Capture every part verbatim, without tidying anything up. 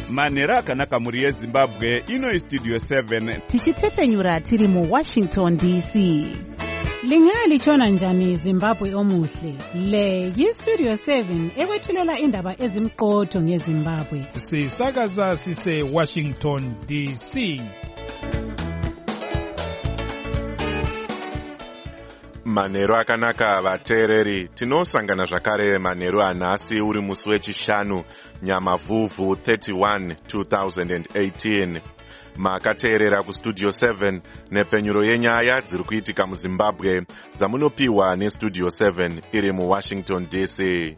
manhero akanaka muri yezimbabwe. Ino istudio seven tichitefenyura tiri muWashington D C. Lingalitshona njani Zimbabwe omuhle? Le yistudio seven ekwethulela indaba ezimqotho ngeZimbabwe. Sisakaza sise Washington D C. Manhero akanaka vateereri, tinosangana zvakare manhero anhasi uri musi wechishanu Nyamavhuvhu thirty-one two thousand eighteen. Makateerera kustudio seven nepfenyuro yenyaya dziri kuitika muZimbabwe dzamunopiwa nestudio seven iri muWashington D C.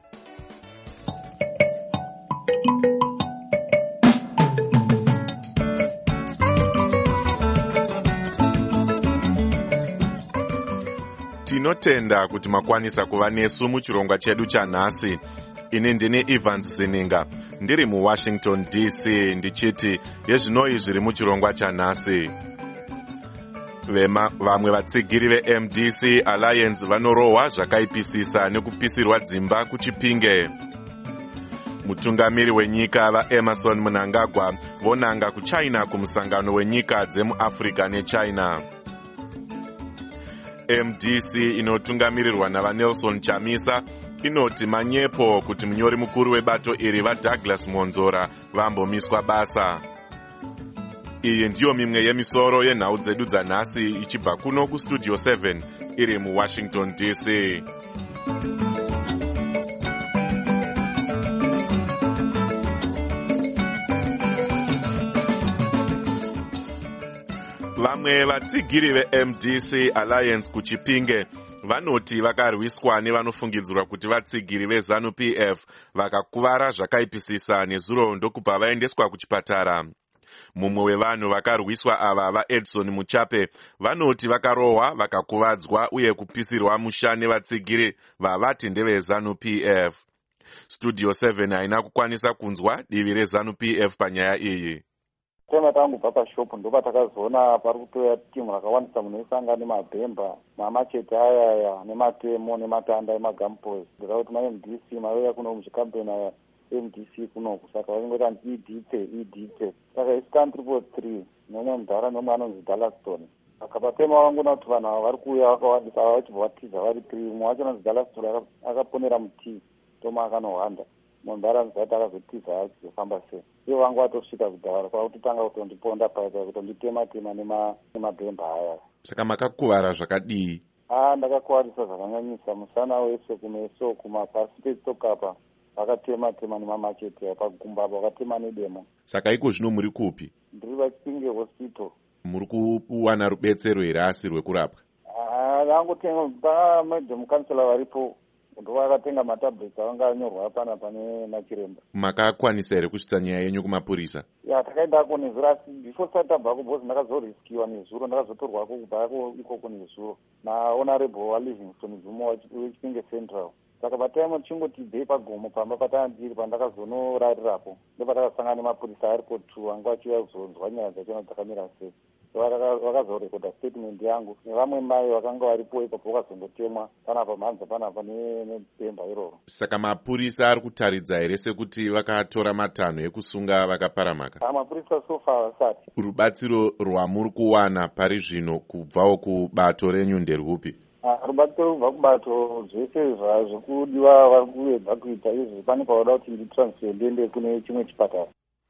Tinotenda kuti makwanisa kuva nesu muchirongwa chedu chanhasi. Ini ndini Evans Zininga, ndiri muWashington D C, ndichiti yezvinoi zviri muchirongwa chanhasi. Vamwe vatsigiri veM D C Alliance vanorohwa zvakaipisisa nekupisirwa dzimba kuChipinge. Mutungamiri wenyika vaEmerson Mnangagwa vonanga kuChina kumusangano wenyika dzemuAfrica neChina. M D C inotungamirirwa navaNelson Chamisa inoti manyepo kuti munyori mukuru webato iri vaDouglas Monzora vambomiswa basa. Iyi ndiyo mimwe yemisoro yenhau dzedu dzanhasi ichibva kuno kustudio seven iri muWashington D C. Vamwe vatsigiri veM D C Alliance kuChipinge vanoti vakarwiswa nevanofungidzirwa kuti vatsigiri veZANU P F vakakuvara zvakaipisisa nezuro ndokubva vaendeswa kuchipatara. Mumwe wevanhu vakarwiswa ava vaEdson Muchape vanoti vakarohwa vakakuvadzwa uye kupisirwa musha nevatsigiri vavati ndeveZANU P F. Studio seven haina kukwanisa kunzwa divi reZANU P F panyaya iyi. Tema tangu papa shop ndo patakazoona pari kutoya timu rakawandisa munoisanga nemabhemba namachete ayaya nematemo nematanda emagampozi ndikakuti maM D C mauya kuno muchikampeni aya M D C kunoku saka vaingoti idite idite saka iscan triple three nomwe mudhara nomwe anonzi Dallaston saka patema vangona kuti vanhu ava vari kuuya vakawandisa ava vachibva vatiza vari three umwe wacho anonzi Dallaston akaponera mutii toma akanohwanda mundara nzati akazotiza achizofamba sei ivo vangu vatosvika kudhara kwakutotanga kutondiponda paita kutonditema-tema nemabhemba aya. Saka makakuvara zvakadii? Ah, ndakakuvarisa zvakanyanyisa musana wese kumeso kumapasi pechitokapa vakatema-tema nemamachete pagumba vakatema nedemo. Saka iko zvino muri kupi? Ndiri vaChipinge hospital. Muri kuwana rubetsero here asi rwekurapwa? Ah, vangotenga madam kansela varipo ndo vakatenga matablets avanga anyorwa pana pane nachiremba. Makakwanisa here kusvitsa nyaya yenyu kumapurisa? Ya, takaendako nezuro asi before satabvako bhozi ndakazoriskiwa nezuro ndakazotorwako kubvako ikoko nezuro nahonorable waLivingston Zuma weChipinge Central. Saka pataimo chingotibvei pagomo pamba patandiri pandakazonorarirapo ndopatakasangana nemapurisa aripo two vanga vachiuya kuzonzwa nyaya dzachona dzakamira sei. Vakazorekodha statement yangu nevamwe mai vakanga varipo ipapo vakazondotemwa panapa mhanza panapa nebhemba iroro. Saka mapurisa ari kutaridza here sekuti vakatora matanho ekusunga vakaparamaka? Mapurisa sofa vasati. Rubatsiro rwamuri kuwana pari zvino kubvawo kubato renyu nderwupi? Rubatsiro rubva kubato zvese zvekudiwa vari kuedza kuita izvi pane pavoda kuti nditransfer ndiende kune chimwe chipatara.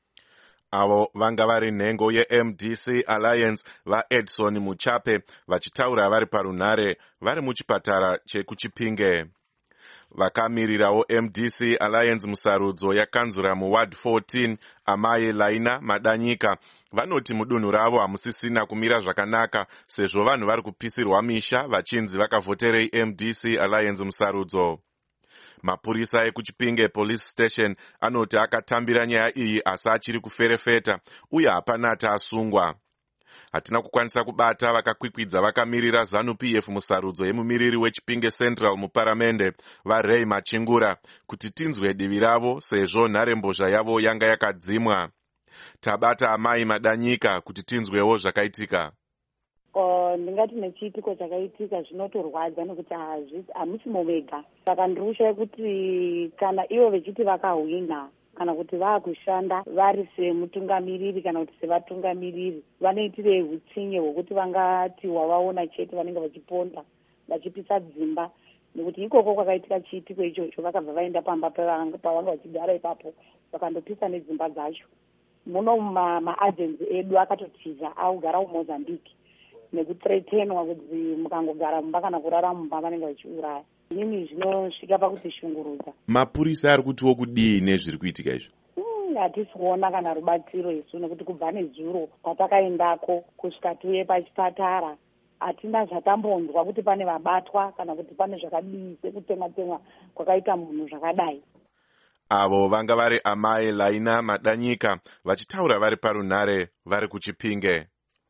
Avo vanga vari nhengo yeM D C Alliance vaEdson Muchape vachitaura vari parunhare vari muchipatara chekuChipinge. Vakamirirawo M D C Alliance musarudzo yakanzura muward fourteen Amai Laina Madanyika vanoti mudunhu ravo hamusisina kumira zvakanaka sezvo vanhu vari kupisirwa misha vachinzi vakavhoterei M D C Alliance musarudzo. Mapurisa ekuChipinge Police Station anoti akatambira nyaya iyi asi achiri kuferefeta uye hapana asungwa. Hatina kukwanisa kubata vakakwikwidza vakamirira ZANU P F musarudzo yemumiriri weChipinge Central muparamende vaRay Machingura kuti tinzwe divi ravo sezvo nharembozha yavo yanga yakadzimwa. Tabata Amai Madanyika kuti tinzwewo zvakaitika. Ndingati nechiitiko chakaitika zvinotorwadza nekuti hamusi muvega. Saka ndiri kushaye kuti kana ivo vechiti vakahwina kana kuti vaakushanda vari semutungamiriri kana kuti sevatungamiriri vanoitire hutsinye hwokuti vangati wavaona chete vanenge vachiponda vachipisa dzimba, nekuti ikoko kwakaitika chiitiko ichocho vakabva vaenda pamba pavanga vachigara ipapo vakandopisa nedzimba dzacho. Muno maagenzi edu akatotiza augara kuMozambique nekutretenwa kuti mukangogara mumba kana kurara mumba vanenge vachiuraya. Inini zvinosvika pakuti shungurudza. Mapurisa ari kutiwo kudii nezviri kuitika izvo? Hatisi kuona kana rubatsiro isu, nekuti kubva nezuro patakaendako kusvika tuye pachipatara hatina zvatambonzwa kuti pane vabatwa kana kuti pane zvakadii sekutemwa-temwa kwakaita munhu zvakadai. Avo vanga vari amai Laina Madanyika vachitaura vari parunhare vari kuChipinge.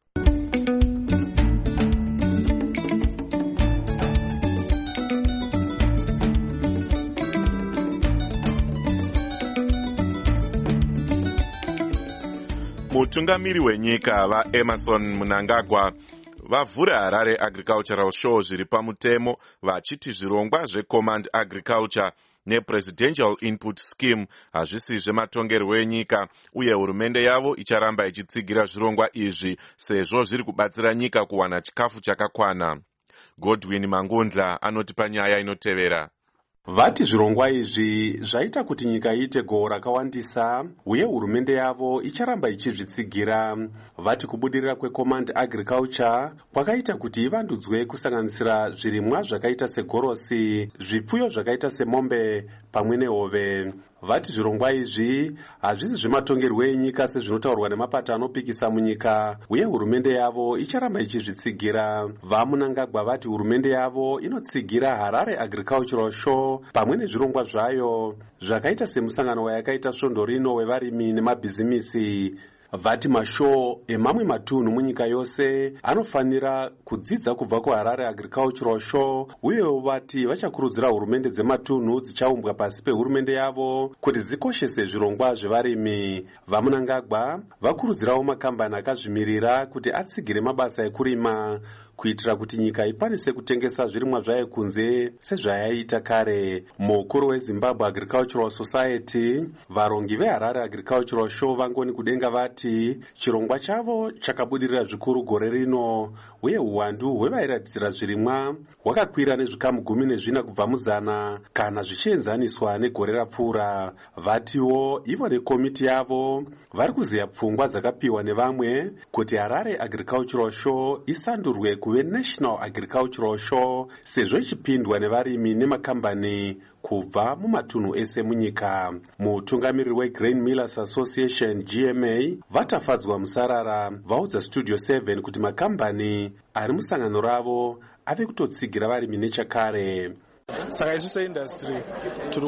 Mutungamiri wenyika vaEmerson Mnangagwa vavhura Harare Agricultural Show zviri pamutemo vachiti zvirongwa zveCommand Agriculture nePresidential Input Scheme hazvisi zvematongerwo enyika uye hurumende yavo icharamba ichitsigira zvirongwa izvi sezvo zviri kubatsira nyika kuwana chikafu chakakwana. Godwin Mangundla anoti panyaya inotevera. Vati zvirongwa izvi zvaita kuti nyika iite gohwo rakawandisa uye hurumende yavo icharamba ichizvitsigira. Vati kubudirira kweCommand Agriculture kwakaita kuti ivandudzwe kusanganisira zvirimwa zvakaita segorosi, zvipfuyo zvakaita semombe pamwe nehove. Vati zvirongwa izvi hazvisi zvematongerwo enyika sezvinotaurwa nemapato anopikisa munyika uye hurumende yavo icharamba ichizvitsigira. VaMnangagwa vati hurumende yavo inotsigira Harare Agricultural Show pamwe nezvirongwa zvayo zvakaita semusangano wayakaita svondo rino wevarimi nemabhizimisi. Vati mashow emamwe matunhu munyika yose anofanira kudzidza kubva kuHarare Agricultural Show uye vati vachakurudzira hurumende dzematunhu dzichaumbwa pasi pehurumende yavo kuti dzikoshese zvirongwa zvevarimi. VaMnangagwa vakurudzirawo makambani akazvimirira kuti atsigire mabasa ekurima kuitira kuti nyika ikwanise kutengesa zvirimwa zvayo kunze sezvayaita kare. Mukuru weZimbabwe Agricultural Society, varongi veHarare Agricultural Show vangoni kudenga vati chirongwa chavo chakabudirira zvikuru gore rino uye uwandu hwevairatidzira zvirimwa hwakakwira nezvikamu gumi nezvina kubva muzana kana zvichienzaniswa negore rapfuura. Vatiwo ivo nekomiti yavo vari kuziya pfungwa dzakapiwa nevamwe kuti Harare Agricultural Show isandurwe kuve National Agricultural Show sezvo ichipindwa nevarimi nemakambani kubva mumatunhu ese munyika. Mutungamiriri weGrain Millers Association G M A vatafadzwa musarara vaudza Studio seven kuti makambani ari musangano ravo ave kutotsigira varimi nechakare. Saka isu seindustry tiri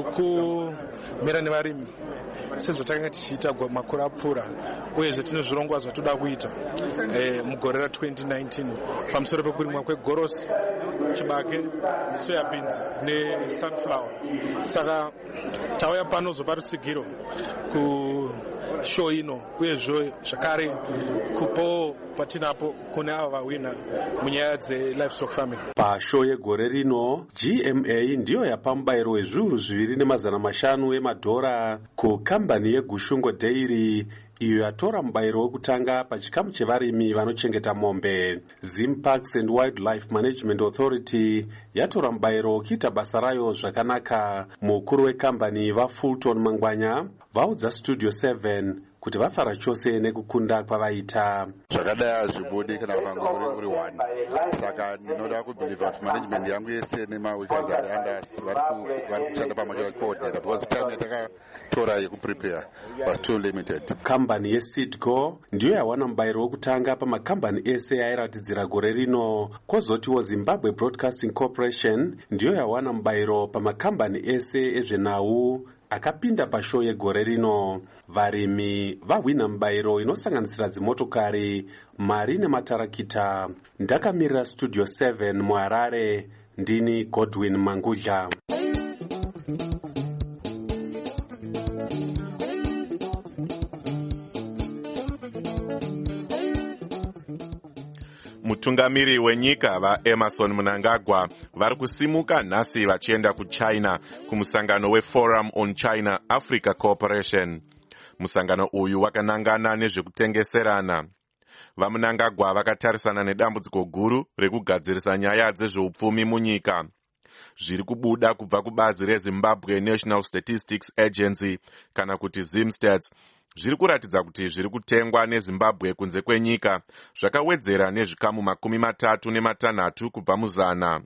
kumira nevarimi sezvatakanga tichiita makore apfuura uyezve tine zvirongwa zvatoda kuita mugore ra twenty nineteen pamusoro pekurimwa kwegorosi, chibage, soya beans nesunflower. Saka tauya pano zopa rutsigiro kushow ino uyezve zvakare kupawo patinapo kune ava vawina munyaya dze-livestock farming. Pashow yegore rino G M A ndiyo yapa mubayiro wezviuru zviviri nemazana mashanu emadhora kukambani yeGushungo Dairy iyo yatora mubayiro wekutanga pachikamu chevarimi vanochengeta mombe. Zim Parks and Wildlife Management Authority yatora mubayiro ukiita basa rayo zvakanaka. Mukuru wekambani vaFulton Mangwanya vaudza Studio seven kuti vafara chose nekukunda kwavaita. Zvakadai hazvibudi kana ukanga uri one. Saka ndinoda kubhiliva kuti management yangu yese nemaworkers ari under vari kushanda pamwe coordinator because time yatakatora yekuprepare was too limited. Kambani yeSeedco ndiyo yawana mubayiro wekutanga pamakambani ese airatidzira gore rino. Kwozotiwo Zimbabwe Broadcasting Corporation ndiyo yawana mubayiro pamakambani ese ezvenhau akapinda pashow yegore rino. Varimi vahwina mubayiro inosanganisira dzimotokari, mari nematarakita. Ndakamirira Studio seven muHarare, ndini Godwin Mangudla. Mutungamiri wenyika vaEmerson Mnangagwa vari kusimuka nhasi vachienda kuChina kumusangano weForum on China Africa Cooperation. Musangano uyu wakanangana nezvekutengeserana. VaMnangagwa vakatarisana nedambudziko guru rekugadzirisa nyaya dzezveupfumi munyika. Zviri kubuda kubva kubazi reZimbabwe National Statistics Agency kana kuti ZimStats zviri kuratidza kuti zviri kutengwa neZimbabwe kunze kwenyika zvakawedzera nezvikamu makumi matatu nematanhatu kubva muzana.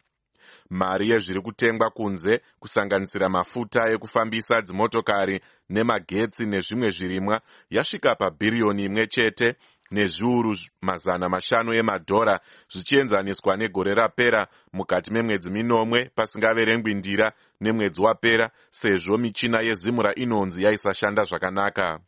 Mari yezviri kutengwa kunze kusanganisira mafuta ekufambisa dzimotokari nemagetsi nezvimwe zvirimwa yasvika pabhiriyoni imwe chete nezviuru mazana mashanu emadhora zvichienzaniswa negore rapera mukati memwedzi minomwe pasingaverengwi ndira nemwedzi wapera sezvo michina yezimura inonzi yaisashanda zvakanaka.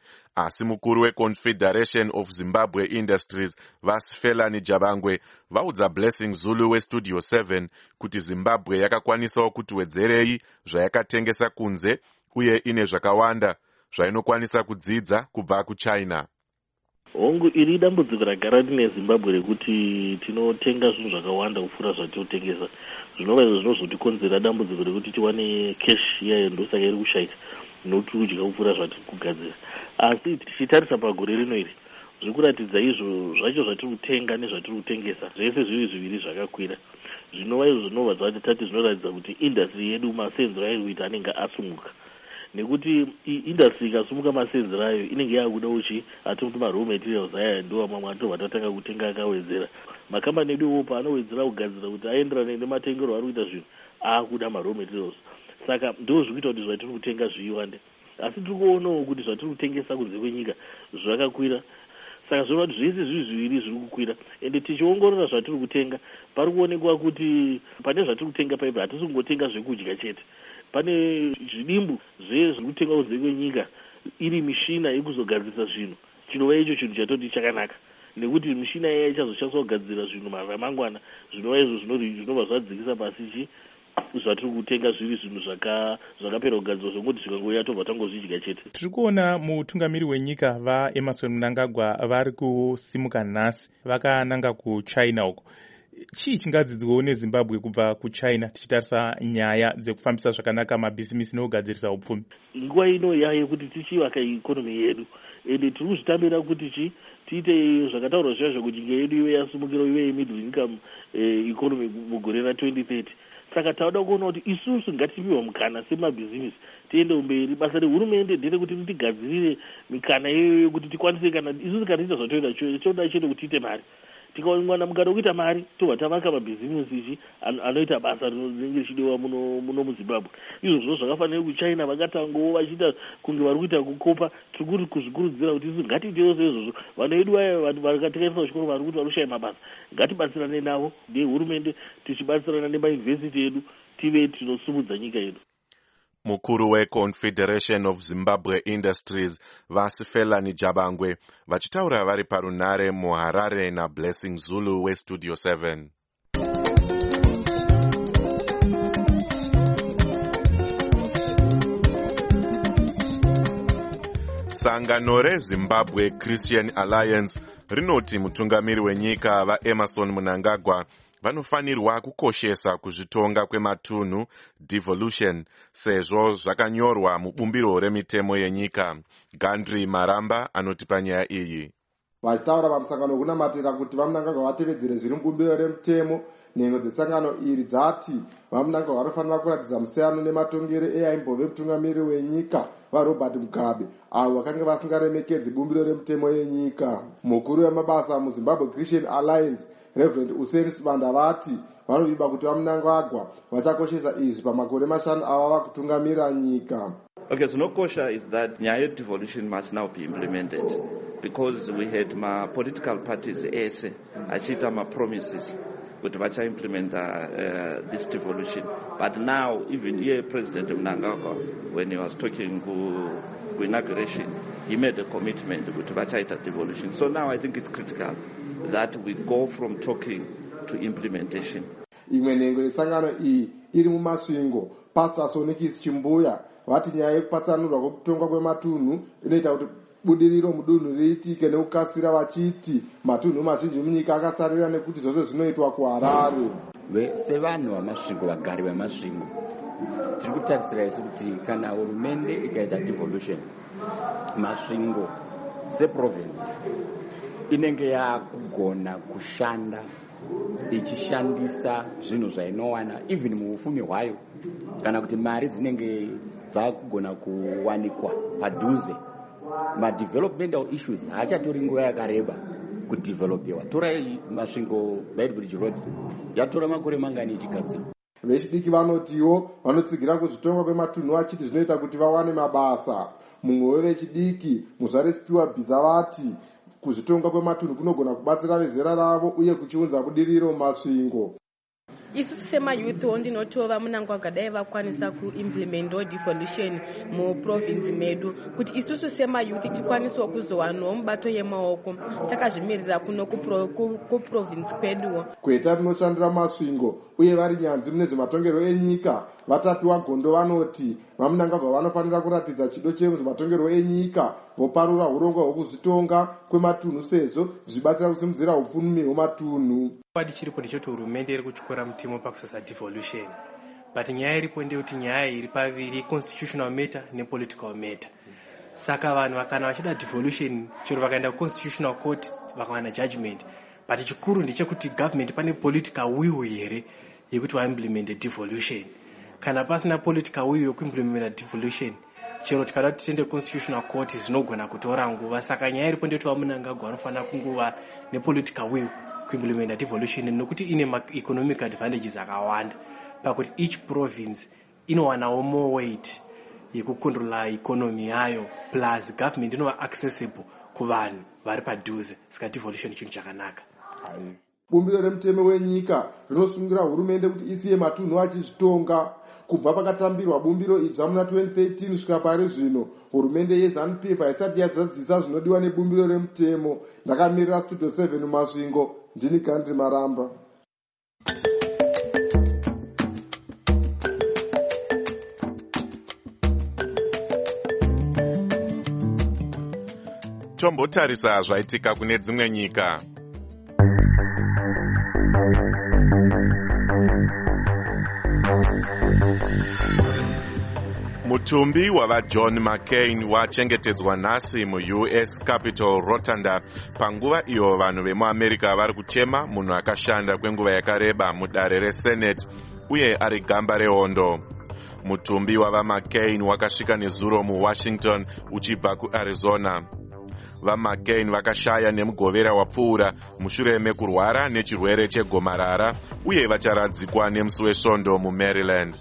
Asi mukuru weConfederation of Zimbabwe Industries Vasifelani Jabangwe vaudza Blessing Zulu weStudio seven kuti Zimbabwe yakakwanisawo kuti wedzerei zvayakatengesa kunze uye ine zvakawanda zvainokwanisa kudzidza kubva kuChina. Hongu iri dambudziko ragara rine Zimbabwe rekuti tinotenga zvinhu zvakawanda kupfuura zvatinotengesa. Zvinova izvo zvinozotikonzera dambudziko rekuti tiwane cash iyayo ndosaka iri kushaika nokuti kudya kupfuura zvatiri kugadzira. Asi tichitarisa pagore rino iri zviri kuratidza izvo zvacho zvatiri kutenga nezvatiri kutengesa zvese zviri zviviri zvakakwira. Zvinova izvo zvinobva zvatitati zvinoratidza kuti industry yedu masenzero ayo kuita anenge asumuka. Nekuti industry ikasumuka masenzero ayo inenge yakuda uchi ati maraw materials aya ndo mamwe atobva tatanga kutenga akawedzera. Makambani edu opa anowedzera kugadzira kuti aenderane nematengero ari kuita zvinhu akuda maraw materials. Saka ndo zvikuita kuti zvatiri kutenga zviwande. Asi tiri kuonawo kuti zvatiri kutengesa kunze kwenyika zvakakwira. Saka zvinova kuti zvese zviri zviviri zviri kukwira. Ende tichiongorora zvatiri kutenga pari kuonekwa kuti pane zvatiri kutenga paipa hatisi kungotenga zvekudya chete. Pane zvidimbu zviri kutenga kunze kwenyika iri mishina yekuzogadzirisa zvinhu. Chinova icho chinhu chatoti chakanaka. Nekuti mishina iya ichazoshandiswa kugadzira zvinhu ramangwana zvinova izvo zvinobva zvadzikisa pasi chi zvatiri kutenga zviri zvinhu zvakapera kugadzirwa zvekuti zvikangoya tobva tangozvidya chete. Tiri kuona mutungamiri wenyika vaEmerson Mnangagwa vari kusimuka nhasi vakananga kuChina uko. Chii chingadzidzwawo neZimbabwe kubva kuChina tichitarisa nyaya dzekufambisa zvakanaka mabhisimisi nekugadzirisa upfumi? Nguva ino yaye kuti tichivaka ikonomi yedu ende tiri kuzvitambira kuti chi tiite zvakataurwa zviya zvekuti nyika yedu ive yasumukira ive middle income economy mugore ra twenty thirty. Saka tauda kuona kuti isusu ngatipiwe mukana semabhizinesi tiende mberi. Basa rehurumende ndere kuti tigadzirire mikana iyoyo kuti tikwanise kana isusu katiita zvatoida choda chete kuti tiite mari. Tikawana mukana wekuita mari tobva tavaka mabhizinesi ichi anoita basa rinenge richidiwa muno muno muZimbabwe. Izvo zvino zvakafanira kuChina vakatangawo vachiita kunge vari kuita kukopa. Tiri kuti kuzvikurudzira kuti isusu ngatiitewo izvozvo. Vanhu vedu vaya vakatengesa kuchikoro vari kuti vari kushaya mabasa ngatibatsirane navo nehurumende tichibatsirana nemayunivhesiti edu tive tinosumudza nyika yedu. Mukuru weConfederation of Zimbabwe Industries Vasifelani Jabangwe vachitaura vari parunare muHarare naBlessing Zulu weStudio seven. Sangano reZimbabwe Christian Alliance rinoti mutungamiri wenyika vaEmerson Mnangagwa vanofanirwa kukoshesa kuzvitonga kwematunhu devolution sezvo zvakanyorwa mubumbiro remitemo yenyika. Gandri Maramba anotipa nyaya iyi. Vachitaura pamusangano kunamatira kuti vaMnangagwa vatevedzere zviri mubumbiro remitemo. Nhengo dzesangano iri dzati vaMnangagwa vanofanira kuratidza musiyano nematongero eaimbove mutungamiri wenyika vaRobert Mugabe avo vakanga vasingaremekedzi bumbiro remitemo yenyika. Mukuru wemabasa muZimbabwe Christian Alliance Reverend Useni Subanda vati vanoviba kuti vaMnangagwa vachakoshesa izvi pamakore mashanu ava vakutungamira nyika. Okay, so no kosher is that nyaya devolution must now be implemented because we had my political parties ese achita ma promises kuti vacha implement uh, uh, this devolution. But now even here President Mnangagwa, when he was talking to, to inauguration, he made a commitment kuti vachaita devolution. So now I think it's critical that we go from talking to implementation. Imwe nhengo yesangano iyi iri mumasvingo. Pastor Sonikis Chimbuya vati nyaya yekupatsanurwa kwekutongwa kwematunhu inoita kuti budiriro mudunhu riitike nekukasira, vachiti matunhu mazhinji munyika akasarira nekuti zvose zvinoitwa kuharare. Sevanhu vamasvingo, vagari vemasvingo, tiri kutarisira isu kuti kana hurumende ikaita devolution, masvingo seprovince inenge yakugona kushanda ichishandisa zvinhu zvainowana even muufumi hwayo, kana kuti mari dzinenge dzakugona kuwanikwa padhuze. Madevelopmental issues haachatori nguva yakareba kudevelopiwa. Torai masvingo Beitbridge Road yatora makore mangani ichigadzirwa. Vechidiki vanotiwo vanotsigira kuzvitonga kwematunhu vachiti zvinoita kuti vawane mabasa. Mumwe wevechidiki Muzvaresipiwa Bhiza vati kuzvitonga kwematunhu kunogona kubatsira vezera ravo uye kuchiunza budiriro mumasvingo. Isusu semayouth ndinotova Mnangagwa dai vakwanisa kuimplementa devolution muprovince medu kuti isusu semayouth tikwanise kuzowanawo mubato yemaoko takazvimirira kuno kuprovince kweduwo. Kweta rinoshandira masvingo uye vari nyanzvi mune zvematongerwo enyika, vatapiwa gondo vanoti vaMnangagwa vanofanira kuratidza chido chezvematongerwo enyika, voparura urongwa hwekuzvitonga kwematunhu sezvo zvibatsira kusimudzira upfumi hwematunhu. Padi chiripo ndechoti hurumende iri kutyora mutemo pakusasa devolution, but nyaya iripo ndeyekuti nyaya iri paviri, constitutional matter nepolitical matter. Saka vanhu kana vachida devolution chero vakaenda kuconstitutional court vakawana judgment, but chikuru ndechekuti government pane political will here yekuti vaimplemente devolution. Kana pasina political will yekuimplementa devolution, chero tikada kuti tiende constitutional court zvinogona kutora nguva. Saka nyaya iripo ndeyekuti vaMnangagwa vanofanira kunguva nepolitical will kuimplementa devolution nokuti ine economic advantages akawanda pakuti each province inowanawo more weight yekukontrola economy yayo, plus government inova accessible kuvanhu vari padhuze. Saka devolution chinhu chakanaka. Bumbiro remutemo wenyika rinosungira hurumende kuti isiye matunhu achizvitonga. Kubva pakatambirwa bumbiro idzva muna twenty thirteen kusvika pari zvino, hurumende yeZANU PF haisati yazadzisa zvinodiwa nebumbiro remutemo. Ndakamirira Studio seven mumasvingo, ndini Gandhi Maramba. Tombotarisa zvaitika kune dzimwe nyika. Mutumbi wava John McCain wachengetedzwa nhasi mu-U S capital Rotunda panguva iyo vanhu vemuAmerica vari kuchema munhu akashanda kwenguva yakareba mudare reSenate uye ari gamba rehondo. Mutumbi wava McCain wakasvika nezuro muWashington uchibva kuArizona. VaMcCain vakashaya nemugovera wapfuura mushure mekurwara nechirwere chegomarara uye vacharadzikwa nemusi wesvondo muMaryland.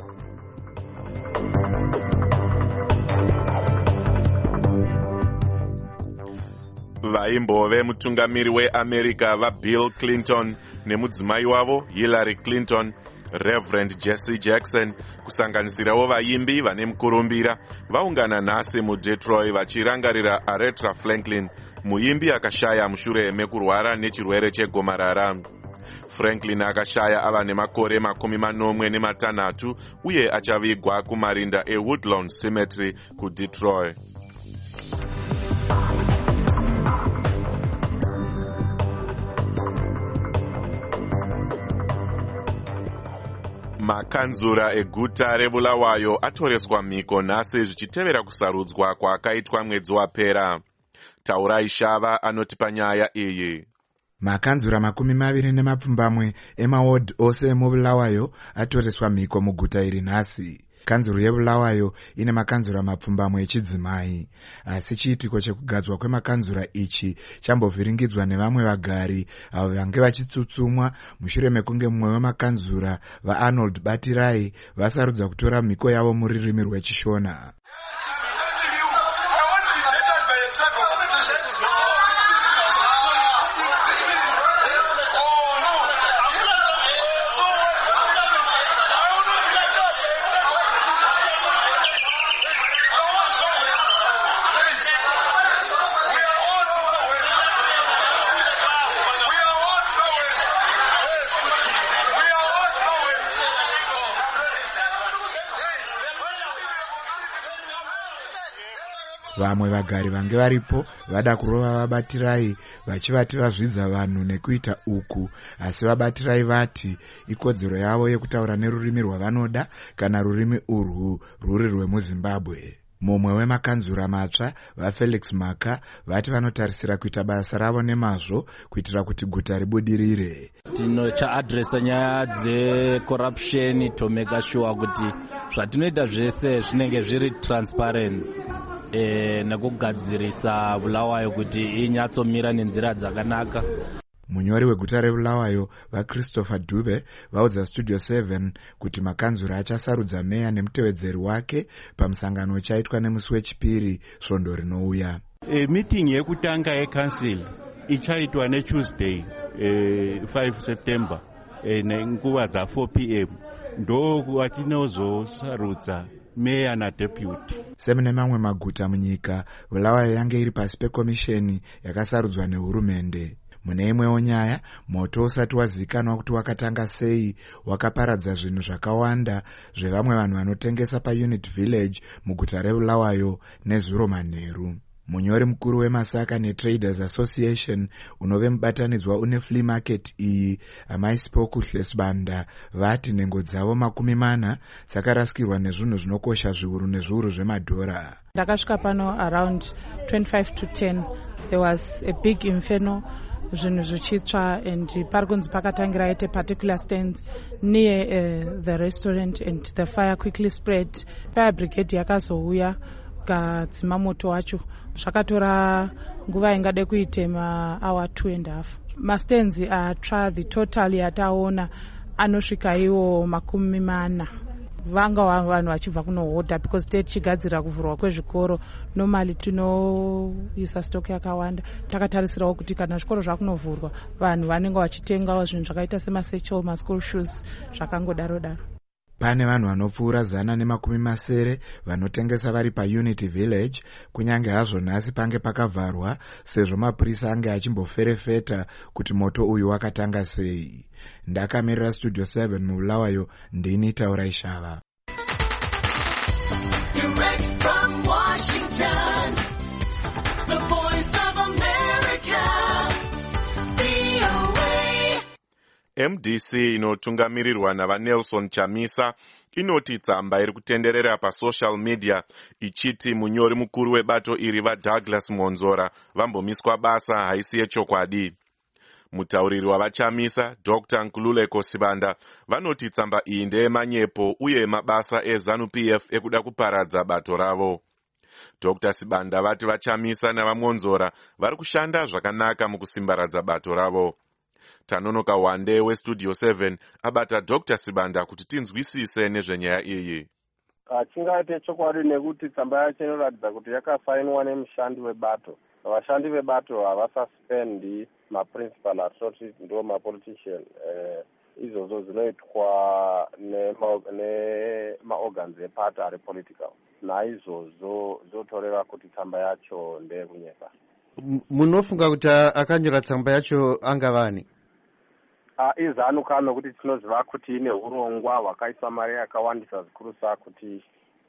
Vaimbove mutungamiri weAmerica vaBill Clinton nemudzimai wavo Hillary Clinton, Reverend Jesse Jackson, kusanganisirawo vaimbi vane mukurumbira, vaungana nhasi muDetroit vachirangarira Aretha Franklin, muimbi akashaya mushure mekurwara nechirwere chegomarara. Franklin akashaya ava nemakore makumi manomwe nematanhatu uye achavigwa kumarinda eWoodlawn Cemetery kuDetroit. Makanzura eguta reBulawayo atoreswa mhiko nhasi zvichitevera kusarudzwa kwaakaitwa mwedzi wapera. Taurai Shava anotipa nyaya iyi. Makanzura makumi maviri nemapfumbamwe emaward ose muBulawayo atoreswa mhiko muguta iri nhasi. Kanzuru yeBulawayo ine makanzura mapfumbamwe echidzimai, asi chiitiko chekugadzwa kwemakanzura ichi chambovhiringidzwa nevamwe vagari avo vange vachitsutsumwa mushure mekunge mumwe wemakanzura vaArnold Batirai vasarudza kutora mhiko yavo muririmi rwechishona. vamwe vagari vange varipo vada kurova vabatirai vachivati vazvidza vanhu nekuita uku, asi vabatirai vati ikodzero yavo yekutaura nerurimi rwavanoda kana rurimi urwu rwuri rwemuzimbabwe. Mumwe wemakanzura matsva vafelix maka vati vanotarisira kuita basa ravo nemazvo kuitira kuti guta ribudirire. Tinochaadresa nyaya dzecorruption to make sure kuti zvatinoita zvese zvinenge zviri transparency e, nekugadzirisa Bulawayo kuti inyatsomira nenzira dzakanaka. Munyori weguta reBulawayo vaChristopher Dube vaudza Studio seven kuti makanzura achasarudza meya nemutevedzeri wake pamusangano uchaitwa nemusi wechipiri svondo rinouya. E, meeting yekutanga yeCouncil ichaitwa neTuesday e, five September e, nenguva dza four p m ndo watinozosarudza meya nadeputy. Semune mamwe maguta munyika, Bulawayo yange iri pasi pekomisheni yakasarudzwa nehurumende. Mune imwewo nyaya, moto usati wazivikanwa kuti wakatanga sei wakaparadza zvinhu zvakawanda zvevamwe vanhu vanotengesa paUnit Village muguta reBulawayo nezuro manheru. Munyori mukuru wemasaka neTraders Association unove mubatanidzwa une flea market iyi, amai Sipokuhle Sibanda, vati nhengo dzavo makumi mana dzakarasikirwa nezvinhu zvinokosha zviuru nezviuru zvemadhora. Ndakasvika pano around twenty-five to ten. There was a big inferno, zvinhu zvichitsva, and pari kunzi pakatangira at a particular stand near uh, the restaurant, and the fire quickly spread. Fire brigade yakazouya kadzima moto wacho, zvakatora nguva ingade kuite mahour two and a half. Mastands atsva, the total yataona anosvika iwo makumi mana. Vanga vanhu vachibva kunohodha because tichigadzira kuvhurwa kwezvikoro. Normally tinoisa stock yakawanda. Takatarisirawo kuti kana zvikoro zvakunovhurwa vanhu vanenge vachitengawo zvinhu zvakaita semasechel, maschool shoes, zvakangodaro daro. Pane vanhu vanopfuura zana nemakumi masere vanotengesa vari paUnity Village, kunyange hazvo nhasi pange pakavharwa sezvo mapurisa ange achimboferefeta kuti moto uyu wakatanga sei. Ndakamirira Studio seven muBulawayo, ndini Taura Ishava. Direct from Washington, the voice of America, V O A. M D C inotungamirirwa navaNelson Chamisa inoti tsamba iri kutenderera pasocial media ichiti munyori mukuru webato iri vaDouglas Monzora vambomiswa basa haisi yechokwadi. Mutauriri wavachamisa Doctor Nkululeko Sibanda vanoti tsamba iyi ndeyemanyepo uye mabasa eZANU P F ekuda kuparadza bato ravo. Doctor Sibanda vati vachamisa navaMonzora vari kushanda zvakanaka mukusimbaradza bato ravo. Tanonoka Wande weStudio seven abata Doctor Sibanda kuti tinzwisise nezvenyaya iyi. Chingaite chokwadi nekuti tsamba yacho inoratidza kuti yakasainwa nemushandi webato. Vashandi vebato havasaspendi maprincipal authority ndo mapolitician. Eh, izvozvo zvinoitwa nemaorgans epato ari political. Naizvozvo zvotoreva kuti tsamba yacho ndeyekunyeka. Munofunga kuti akanyora tsamba yacho angavani? Uh, iZANU kano kuti tinoziva kuti ine urongwa hwakaisa mari yakawandisa zvikuru sa kuti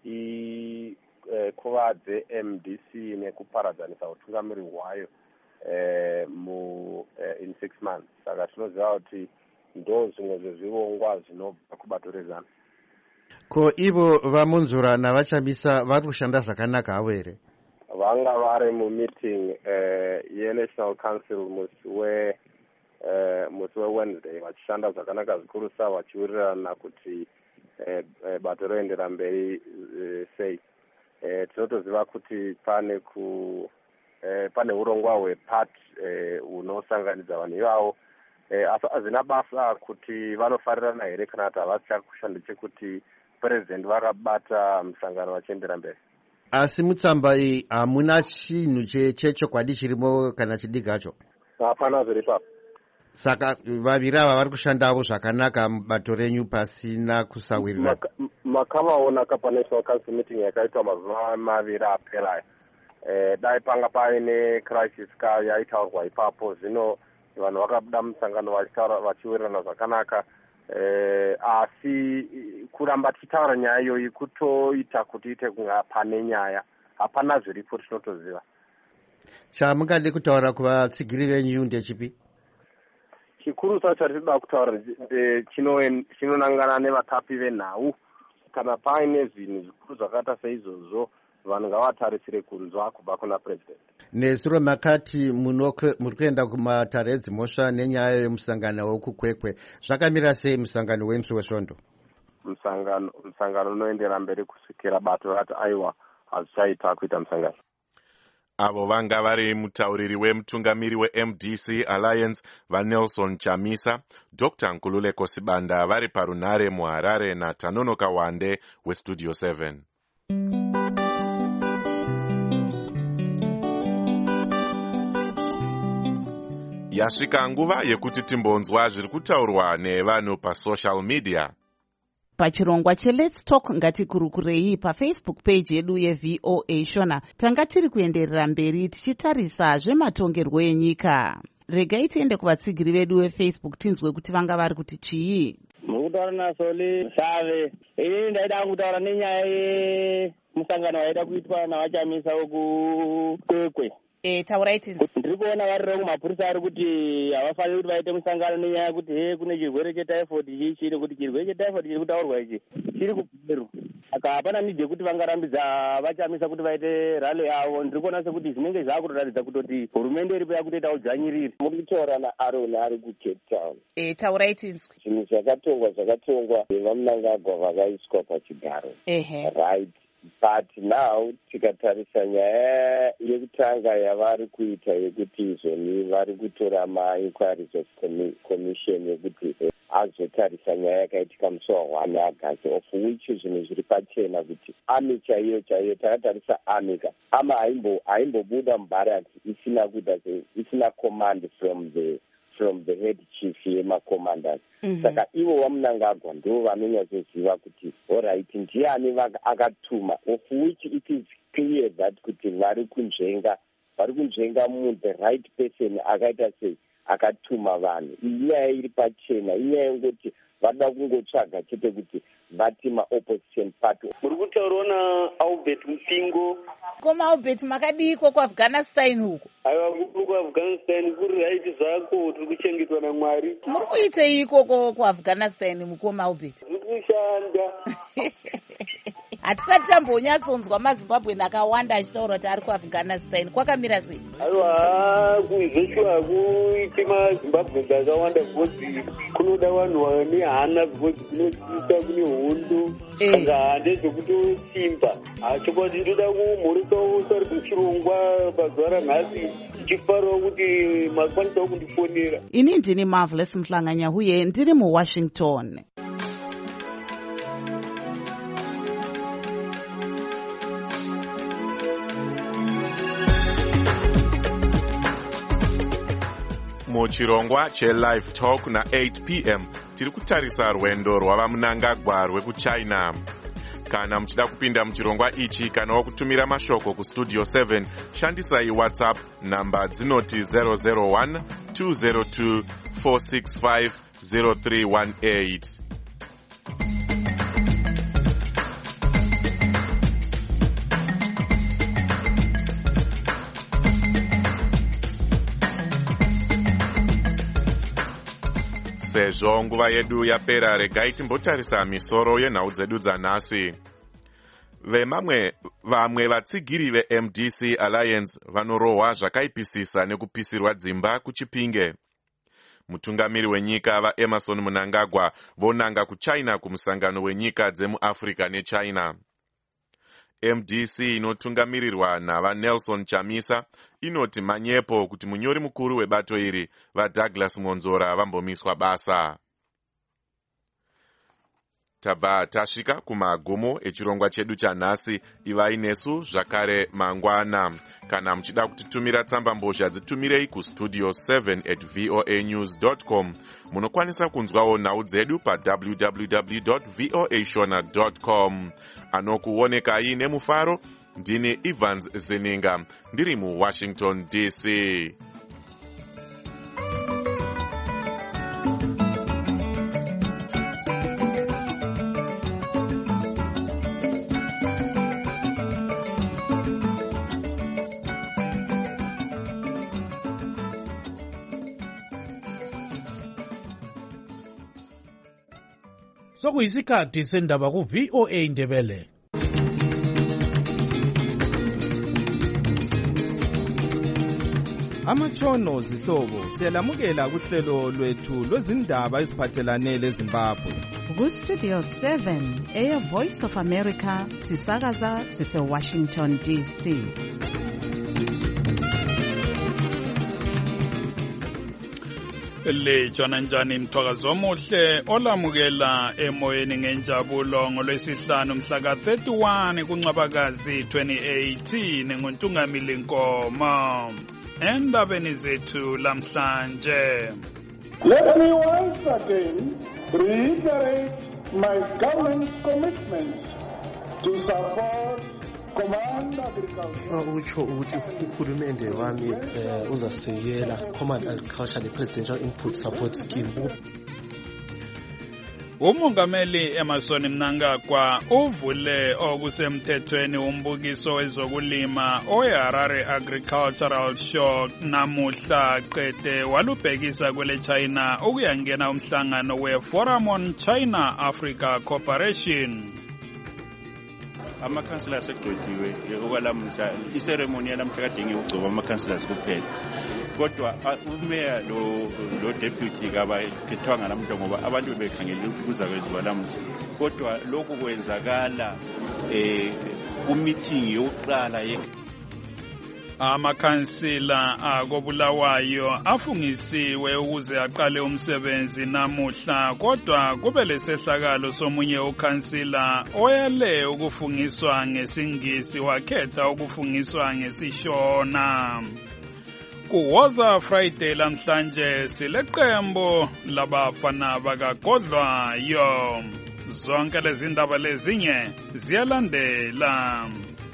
ikuvadze uh, M D C nekuparadzanisa utungamiri hwayo uh, mu uh, in six months. Saka tinoziva kuti ndo zvimwe zvezvirongwa zvinobva kubato reZANU. Ko ivo vaMonzora navachamisa vari kushanda zvakanaka havo here? Vanga vari mumeeting uh, yeNational Council musi we Uh, musi weWednesday vachishanda zvakanaka zvikuru sa vachiwirirana kuti uh, uh, bato roendera mberi uh, sei. Uh, tinotoziva kuti pane ku uh, pane urongwa hwepart uh, unosanganidza vanhu ivavo uh, asi hazvina basa kuti vanofarirana here kana kuti havasi chakushanda chekuti president vakabata musangano vachiendera mberi. Asi mutsamba iyi hamuna chinhu chechokwadi chirimo kana chidiki hacho? Hapana zviri ipapo. Saka vaviri ava vari kushandawo zvakanaka mubato renyu pasina kusawirirana. Makavaona kapaNational Council meeting yakaitwa mazuva maviri apera. Eh, dai panga paine crisis ka yaitaurwa ipapo, zvino vanhu vakabuda musangano vachitaura vachiwirirana zvakanaka. Eh, asi kuramba tichitaura nyaya iyoyi kutoita kuti ite kunga pane nyaya hapana zviripo tinotoziva. chamungade kutaura kuvatsigiri venyu ndechipi? chikuru sacho chatinoda kutaura chinonangana nevatapi venhau. Kana paine zvinhu zvikuru zvakaita saizvozvo vanhu ngavatarisire kunzwa kubva kuna president. Nesuro makati muri kuenda kumatare edzimhosva nenyaya yemusangano wekukwekwe, zvakamira sei musangano wemusi wesvondo? Musangano musangano unoendera mberi kusvikira bato rati aiwa hazvichaita kuita musangano. Avo vanga vari mutauriri wemutungamiri weM D C Alliance vaNelson Chamisa, Doctor Nkululeko Sibanda vari parunare muHarare naTanonoka Wande weStudio seven. Yasvika nguva yekuti timbonzwa zviri kutaurwa nevanhu pasocial media. Pachirongwa cheLet's Talk ngatikurukurei paFacebook page yedu yeV O A Shona tanga tiri kuenderera mberi tichitarisa zvematongerwo enyika. Regai tiende kuvatsigiri vedu veFacebook tinzwe kuti vanga vari kuti chii. Mukutaura naSoli Save. Ini ndaida kutaura nenyaya yemusangano waida kuitwa navachamisa wekukwekwe. Eh, taurai tinzwe. Ndiri kuona vari kumapurisa ari kuti havafaniri kuti vaite musangano nenyaya yekuti he kune chirwere chetyphoid chichiri kuti chirwere chetyphoid chiri kutaurwa ichi chiri kubveru. Saka hapana nidhi yekuti vangarambidza vachamisa kuti vaite rally yavo. Ndiri kuona sekuti zvinenge zvakutoratidza kutoti hurumende iripo yakutoita udzvanyiriri. Muri kutaura naAron ari kuCape Town. Eh, taurai tinzwe. Zvinhu zvakatongwa zvakatongwa vaMnangagwa vakaiswa pachigaro. Ehe. Right. But now tikatarisa nyaya yekutanga yavari kuita yekuti izvoni vari kutora ma-inquiries of commission yekuti azotarisa nyaya yakaitika musi wahwane Agasti, of which zvinhu zviri pachena kuti ami chaiyo chaiyo takatarisa amika ama haimbobuda mubarracks isina kuita isina command from the from the head chief yemacommanders. Mm-hmm. Saka ivo vaMnangagwa ndo vanonyatsoziva kuti alright ndiani akatuma, of which it is clear that kuti vari kunzvenga vari kunzvenga munhu the right person akaita sei akatuma vanhu. Inyaya iri pachena, inyaya yekuti vada kungotsvaga chete kuti vati maopposition party. Muri kutaurawo naAlbert Mupingo. Koma Albert makadiko kuAfghanistan huko? Aiwa, kuri kuAfghanistan kuri right zvako tiri kuchengetwa naMwari. Muri kuitei ikoko kuAfghanistan mukoma Albert? Muri kushanda. Hatisati tambonyatsonzwa maZimbabwe akawanda achitaura kuti ari kuAfghanistan. Kwakamira sei? Aiwa, kuizveshuwa kuite maZimbabwe akawanda because kunoda vanhu vane hana because kunoisa kune hondo. Saka hande zvekutosimba. Chokwadi ndoda kumhurika usari kuchirongwa pazuva ranhasi tichifarawo kuti makwanisawo kundifonera. Ini ndini Marvelous Mhlanganya uye ndiri muWashington. Muchirongwa cheLive Talk na eight p m tiri kutarisa rwendo rwavaMnangagwa rwekuChina. Kana muchida kupinda muchirongwa ichi kana wakutumira mashoko kuStudio seven, shandisai WhatsApp namba dzinoti zero zero one two zero two four six five zero three one eight. Sezvo nguva yedu yapera, regai timbotarisa misoro yenhau dzedu dzanhasi. Vemamwe vamwe vatsigiri veM D C Alliance vanorohwa zvakaipisisa nekupisirwa dzimba kuChipinge. Mutungamiri wenyika vaEmmerson Mnangagwa vonanga kuChina kumusangano wenyika dzemuAfrica neChina. M D C inotungamirirwa navaNelson Chamisa inoti manyepo kuti munyori mukuru webato iri vaDouglas Monzora vambomiswa basa. Tabva tasvika kumagumo echirongwa chedu chanhasi. Ivai nesu zvakare mangwana. Kana muchida kutitumira tsamba mbozha dzitumirei kustudio seven at voanews dot com. Munokwanisa kunzwawo nhau dzedu pa w w w dot voashona dot com. Anokuonekai nemufaro ndini Evans Zeninga ndiri muWashington D C. sokuyisikhathi sendaba ku-V O A Ndebele. Amatshono zihlobo siyalamukela kuhlelo lwethu lwezindaba eziphathelane leZimbabwe. Ku-Studio seven, Air Voice of America, sisakaza sise-Washington D C. Lijona njani mthwakazo omuhle olamukela emoyeni ngenjabulo ngolwesihlanu mhla ka thirty-one kuNcwabakazi twenty eighteen nguNtungamili Nkomo. Endabeni zethu lamhlanje. Let me once again reiterate my government's commitment to support Command Agriculture. Utsho ukuthi uhulumende wami uzasekela Command Agriculture le Presidential Input Support Scheme. Umongameli Emerson Mnangagwa uvule okusemthethweni umbukiso wezokulima oHarare Agricultural Show namuhla qede walubhekisa kwele China ukuyangena umhlangano we-Forum on China Africa Cooperation. Ama-councillors egcodiwe okwalamuhla iceremony yalamhla kade ngiyogcoba ama-councillors kuphela kodwa umeya lo lo deputy kabakhethwanga namuhla ngoba abantu bebekhangela ukuthi kuzakwenziwa lamuhla kodwa lokhu kwenzakala eh ku-meeting yokuqala ye Amakhansila akobulawayo afungisiwe ukuze aqale umsebenzi namuhla kodwa kube lesehlakalo somunye ukhansila oyele ukufungiswa ngesingisi wakhetha ukufungiswa ngesishona. Kuwoza Friday lamhlanje sileqembu labafana bakagodlwayo. Zonke lezi ndaba lezinye ziyalandela.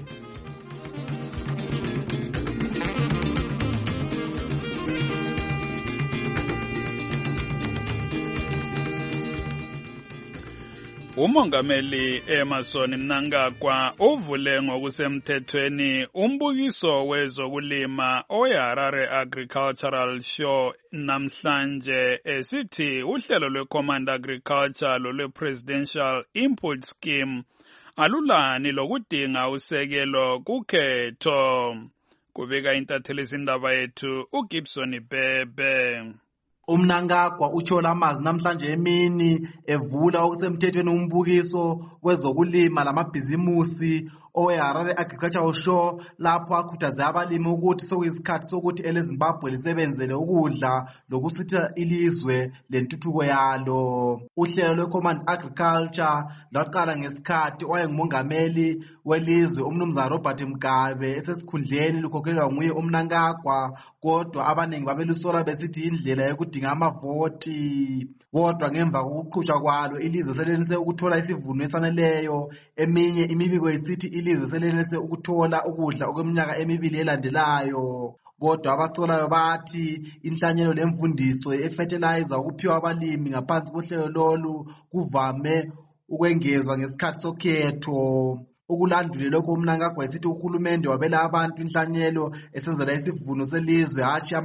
Umongameli Emerson Mnangagwa uvule ngokusemthethweni umbukiso wezokulima oHarare Agricultural Show namhlanje esithi uhlelo lweCommand Agriculture lolwe-Presidential Input Scheme alulani lokudinga usekelo kukhetho. Kubika intatheli izindaba yethu uGibson Bebe. Umnangagwa utshola amazi namhlanje emini evula okusemthethweni umbukiso wezokulima lamabhizimusi oHarare Agricultural Show lapho akhuthaze abalimi ukuthi sokuyisikhathi sokuthi eleZimbabwe lisebenzele ukudla lokusitha ilizwe lentuthuko yalo. Uhlelo lweCommand Agriculture lwaqala ngesikhathi owayengumongameli welizwe umnumzana Robert Mugabe esesikhundleni lukhokhelwa nguye uMnangagwa kodwa abaningi babelusola besithi indlela yokudinga amavoti. Kodwa ngemva kokuqhutshwa kwalo ilizwe selenelise ukuthola isivuno esaneleyo, eminye imibiko isithi ilizwe selenelise ukuthola ukudla okweminyaka emibili elandelayo. Kodwa abasolayo bathi inhlanyelo lemfundiso ye-fertilizer ukuphiwa abalimi ngaphansi kohlelo lolu kuvame ukwengezwa ngesikhathi sokhetho. Ukulandule lokho uMnangagwa esithi uhulumende wabela abantu inhlanyelo esenzela isivuno selizwe hatshi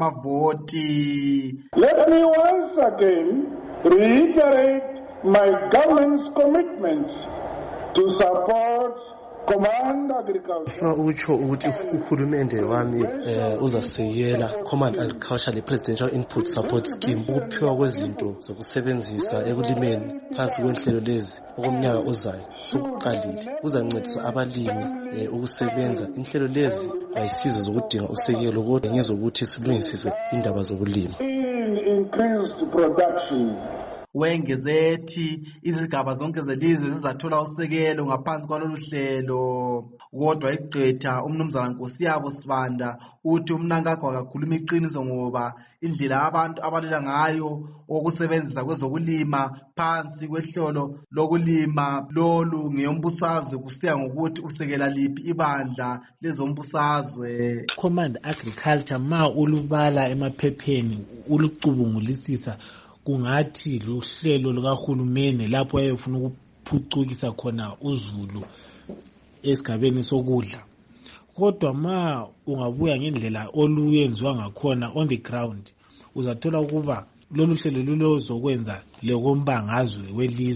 amavoti. Let me once again reiterate my government's commitment to support Command Agriculture. Utsho ukuthi uhulumende wami uzasekela Command Agriculture le Presidential Input Support Scheme ukuphiwa kwezinto zokusebenzisa ekulimeni phansi kwenhlelo lezi okomnyaka ozayo sokuqalile kuzancedisa abalimi ukusebenza. Inhlelo lezi ayisizo zokudinga usekelo kodwa ngezokuthi silungisise indaba zokulima. Increased production. Wengeze ethi izigaba zonke zelizwe zizathola usekelo ngaphansi kwalolu hlelo. Kodwa igqitha umnumzana Nkosiyabo Sibanda uthi uMnangagwa akakhuluma iqiniso ngoba indlela abantu abalela ngayo okusebenzisa kwezokulima phansi kwehlelo lokulima lolu ngeyombusazwe kusiya ngokuthi usekela liphi ibandla lezombusazwe. Command Agriculture ma ulubala emaphepheni ulucubungulisisa kungathi luhlelo lukahulumeni lapho ayefuna ukuphucukisa khona uzulu esigabeni sokudla. Kodwa ma ungabuya ngendlela oluyenziwa ngakhona on the ground uzathola ukuba lolu hlelo lulozokwenza lekombangazwe welizwe.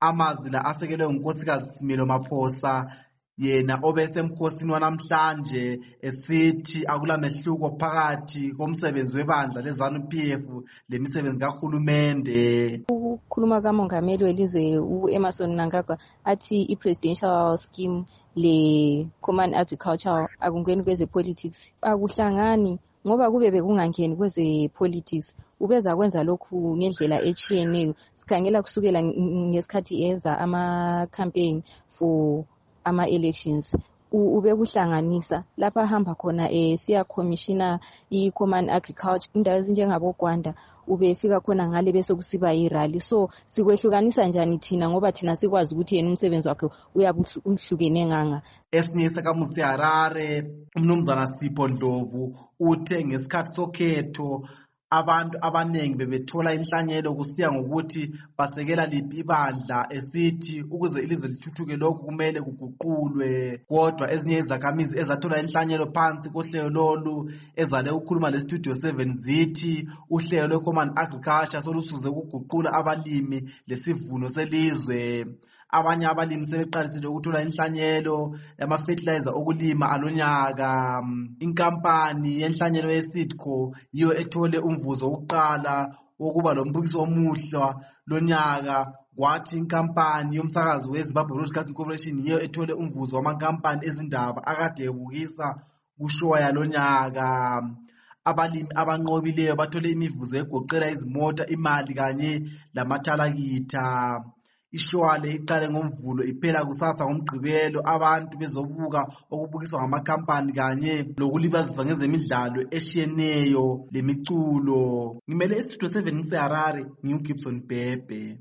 amazwi la asekelwe ngunkosikazi Simelo Maphosa, yena obesemkhosini wanamhlanje esithi akulamehluko phakathi komsebenzi webandla leZANU P F lemisebenzi kahulumende. Ukukhuluma kamongameli welizwe u-Emmerson Mnangagwa athi i-presidential scheme le-common agriculture akungeni kweze-politics, akuhlangani ngoba kube bekungangeni kweze-politics. Ubeza kwenza lokhu ngendlela echiyeneyo. Sikhangela kusukela ngesikhathi eza ama-campaign for ama-elections. Ube kuhlanganisa lapha hamba khona eh siya commissioner i-common agriculture indawo ezinjengabo Gwanda ubefika khona ngale bese kusiba irally. So sikwehlukanisa njani thina ngoba thina sikwazi ukuthi yena umsebenzi wakhe uyabuhlukene nganga. Esinye sakamusi Harare umnumzana Sipho Ndlovu uthe ngesikhathi sokhetho abantu abanengi bebethola inhlanyelo kusiya ngokuthi basekela liphi ibandla, esithi ukuze ilizwe lithuthuke lokhu kumele kuguqulwe. Kodwa ezinye izakhamizi ezathola inhlanyelo phansi kohlelo lolu ezale ukukhuluma le-Studio seven zithi uhlelo lwe-Common Agriculture solusuze ukuguqula abalimi lesivuno selizwe. Abanye abalimi sebeqalisile ukuthola inhlanyelo yama-fertilizer okulima alonyaka. Inkampani yenhlanyelo ye-Seedco yiyo ethole umvuzo wokuqala wokuba lo mbukiso omuhla lonyaka, kwathi inkampani yomsakazi we-Zimbabwe Broadcasting Corporation yiyo ethole umvuzo wamankampani ezindaba akade ebukisa kushowa yalonyaka. Abalimi abanqobileyo bathole imivuzo egoqela izimota, imali kanye lamathalakitha. Ishwale iqale ngomvulo iphela kusasa ngomgqibelo, abantu bezobuka okubukiswa ngamakhampani kanye lokulibaziswa ngezemidlalo eshiyeneyo lemiculo. Ngimele iStudio seven ngiseHarare, ngiuGibson Bhebhe.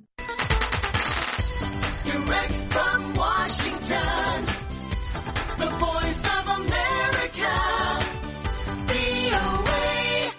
Direct from Washington, the voice of America, V O A.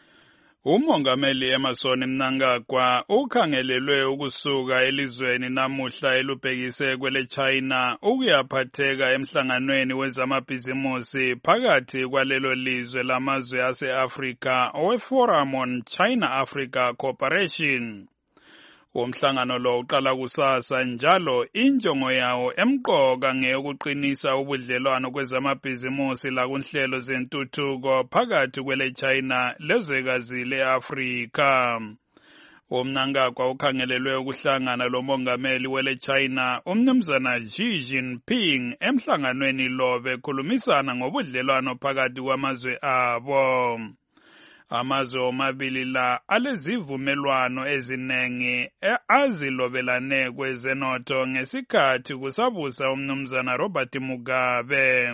Umongameli Emmerson Mnangagwa ukhangelelwe ukusuka elizweni namuhla elubhekise kwele China ukuyaphatheka emhlanganweni wezamabhizimusi phakathi kwalelo lizwe lamazwe ase-Afrika owe-Forum on China-Africa Cooperation. Umhlangano lo uqala kusasa njalo injongo yawo emqoka ngeyokuqinisa ubudlelwano kwezamabhizimusi lakunhlelo zentuthuko phakathi kwele China lezwekazi le-Afrika. UMnangagwa ukhangelelwe ukuhlangana lomongameli wele China umnumzana Xi Jinping emhlanganweni lo bekhulumisana ngobudlelwano phakathi kwamazwe abo. Amazwe omabili la alezivumelwano ezinengi azilobelane kwezenotho ngesikhathi kusabusa umnumzana Robert Mugabe.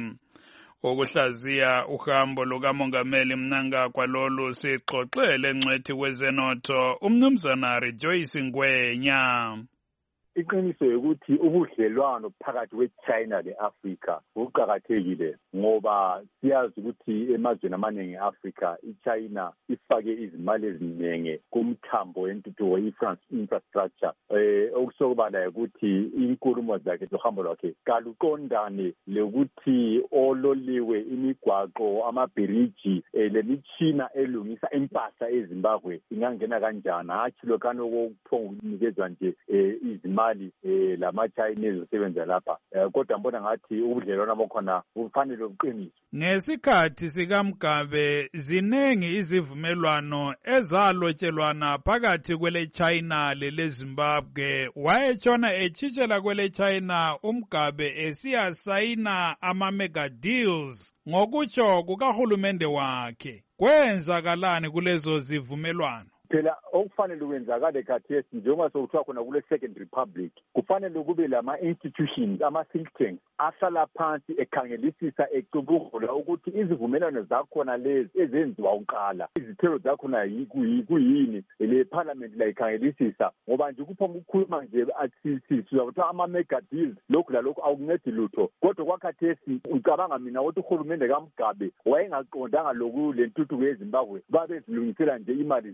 Ukuhlaziya uhambo lukamongameli Mnangagwa lolu sixoxele ngcwethi kwezenotho umnumzana Rejoice Ngwenya. Iqiniso ukuthi ubudlelwano phakathi kweChina leAfrica buqhakathekile ngoba siyazi ukuthi emazweni amaningi eAfrica iChina ifake izimali eziningi kumthambo wentuthuko infrastructure eh okusokubala ukuthi inkulumo zakhe zohambo lwakhe kaluqondane lokuthi ololiwe imigwaqo amabiriji lemitshina elungisa impahla eZimbabwe ingangena kanjani hathi lokano okuphonga ukunikezwa nje izimali mali eh lama Chinese usebenza lapha kodwa mbona ngathi ubudlelwano bokhona bufanele ubuqiniswe. Ngesikhathi sikaMgabe zinengi izivumelwano ezalotshelwana phakathi kwele China lele Zimbabwe. Wayetshona echitshela kwele China uMgabe esiyasayina ama mega deals ngokutsho kukahulumende wakhe. Kwenzakalani kulezo zivumelwano? Phela okufanele ukwenzakale khathesi njengoba sokuthiwa khona kule Second Republic kufanele kube lama institutions ama think tanks ahlala phansi ekhangelisisa ecubungula ukuthi izivumelwano zakhona lezi ezenziwa uqala izithelo zakhona yikuyini le parliament la ikhangelisisa ngoba nje kuphoma ukukhuluma nje atsisizwa ukuthi ama mega deals lokhu la lokhu awuncedi lutho kodwa kwakhathesi ucabanga mina ukuthi uhulumende kaMgabe wayengaqondanga lokhu lentuthuko yeZimbabwe babezilungisela nje imali zabo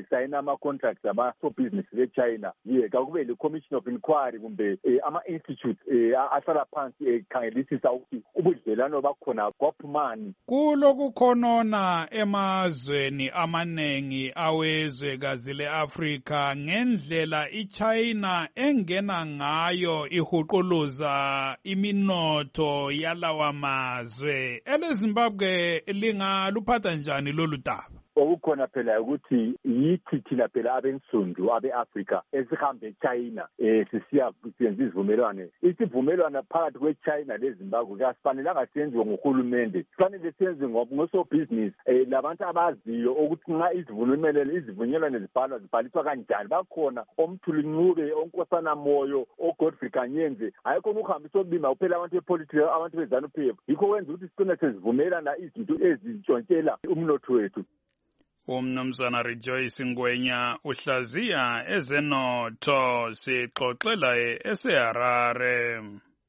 besayina ama-contracts abasobhizinisi be-China ye kakube le-commission of inquiry kumbe eh, ama-institute eh, ahlala phansi ekhangelisisa ukuthi ubudlelwano bakhona kwaphumani. Kulokukhonona emazweni amanengi awezwekazi le-Afrika ngendlela iChina engena ngayo ihuquluza iminotho yalawa mazwe. EleZimbabwe lingaluphatha njani lolu daba? Okukhona phela ukuthi yithi thina phela abensundu abe-Afrika esihambe eChina eh sisiya senza izivumelwano. Isivumelwano phakathi kweChina leZimbabwe kasifanelanga senziwe nguhulumende. Kufanele senziwe ngosobhizinisi eh labantu abaziyo ukuthi nxa izivumelwano izivunyelwano zibhalwa zibhaliswa kanjani. Bakhona oMthuli Ncube, oNkosana Moyo, oGodfrey Kanyenze. Ayikho ukuhambisa obima kuphela abantu bepolitiki, abantu beZANU-P F. Yikho kwenza ukuthi sicine sezivumelana izinto ezitshontshela umnotho wethu. Umnumzana Rejoice Ngwenya uhlaziya ezenotho sixoxela eseHarare.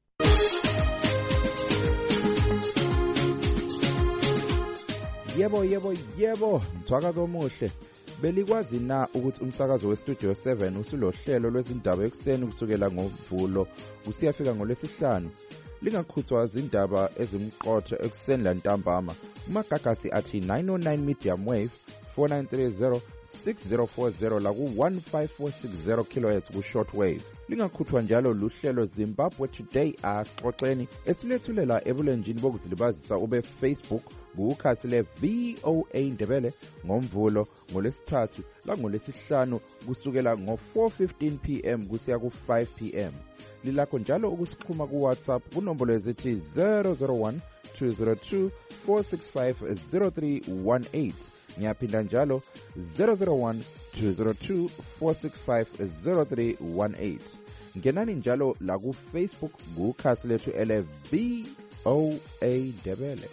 Yebo yebo yebo mthwakazo omuhle. Belikwazi na ukuthi umsakazo weStudio seven usulohlelo lwezindaba ekseni kusukela ngoMvulo usiyafika ngolwesihlanu. Lingakhuthwa izindaba ezimqotho ekseni lantambama. Umagagasi athi nine oh nine medium wave four nine three zero six zero four zero la ku one five four six zero kilohertz ku shortwave. Lingakhuthwa njalo luhlelo Zimbabwe Today asixoxeni esilethulela ebulenjini bokuzilibazisa ube Facebook kukhasi le V O A Ndebele ngoMvulo ngolesithathu la ngolesihlanu kusukela ngo four fifteen p m kusiya ku five p m. Lilakho njalo ukusikhuma ku WhatsApp kunombolo ezithi zero zero one two zero two four six five zero three one eight. Ngiyaphinda njalo zero zero one two zero two four six five zero three one eight. Ngenani njalo la ku Facebook kukhasi lethu ele V O A Ndebele.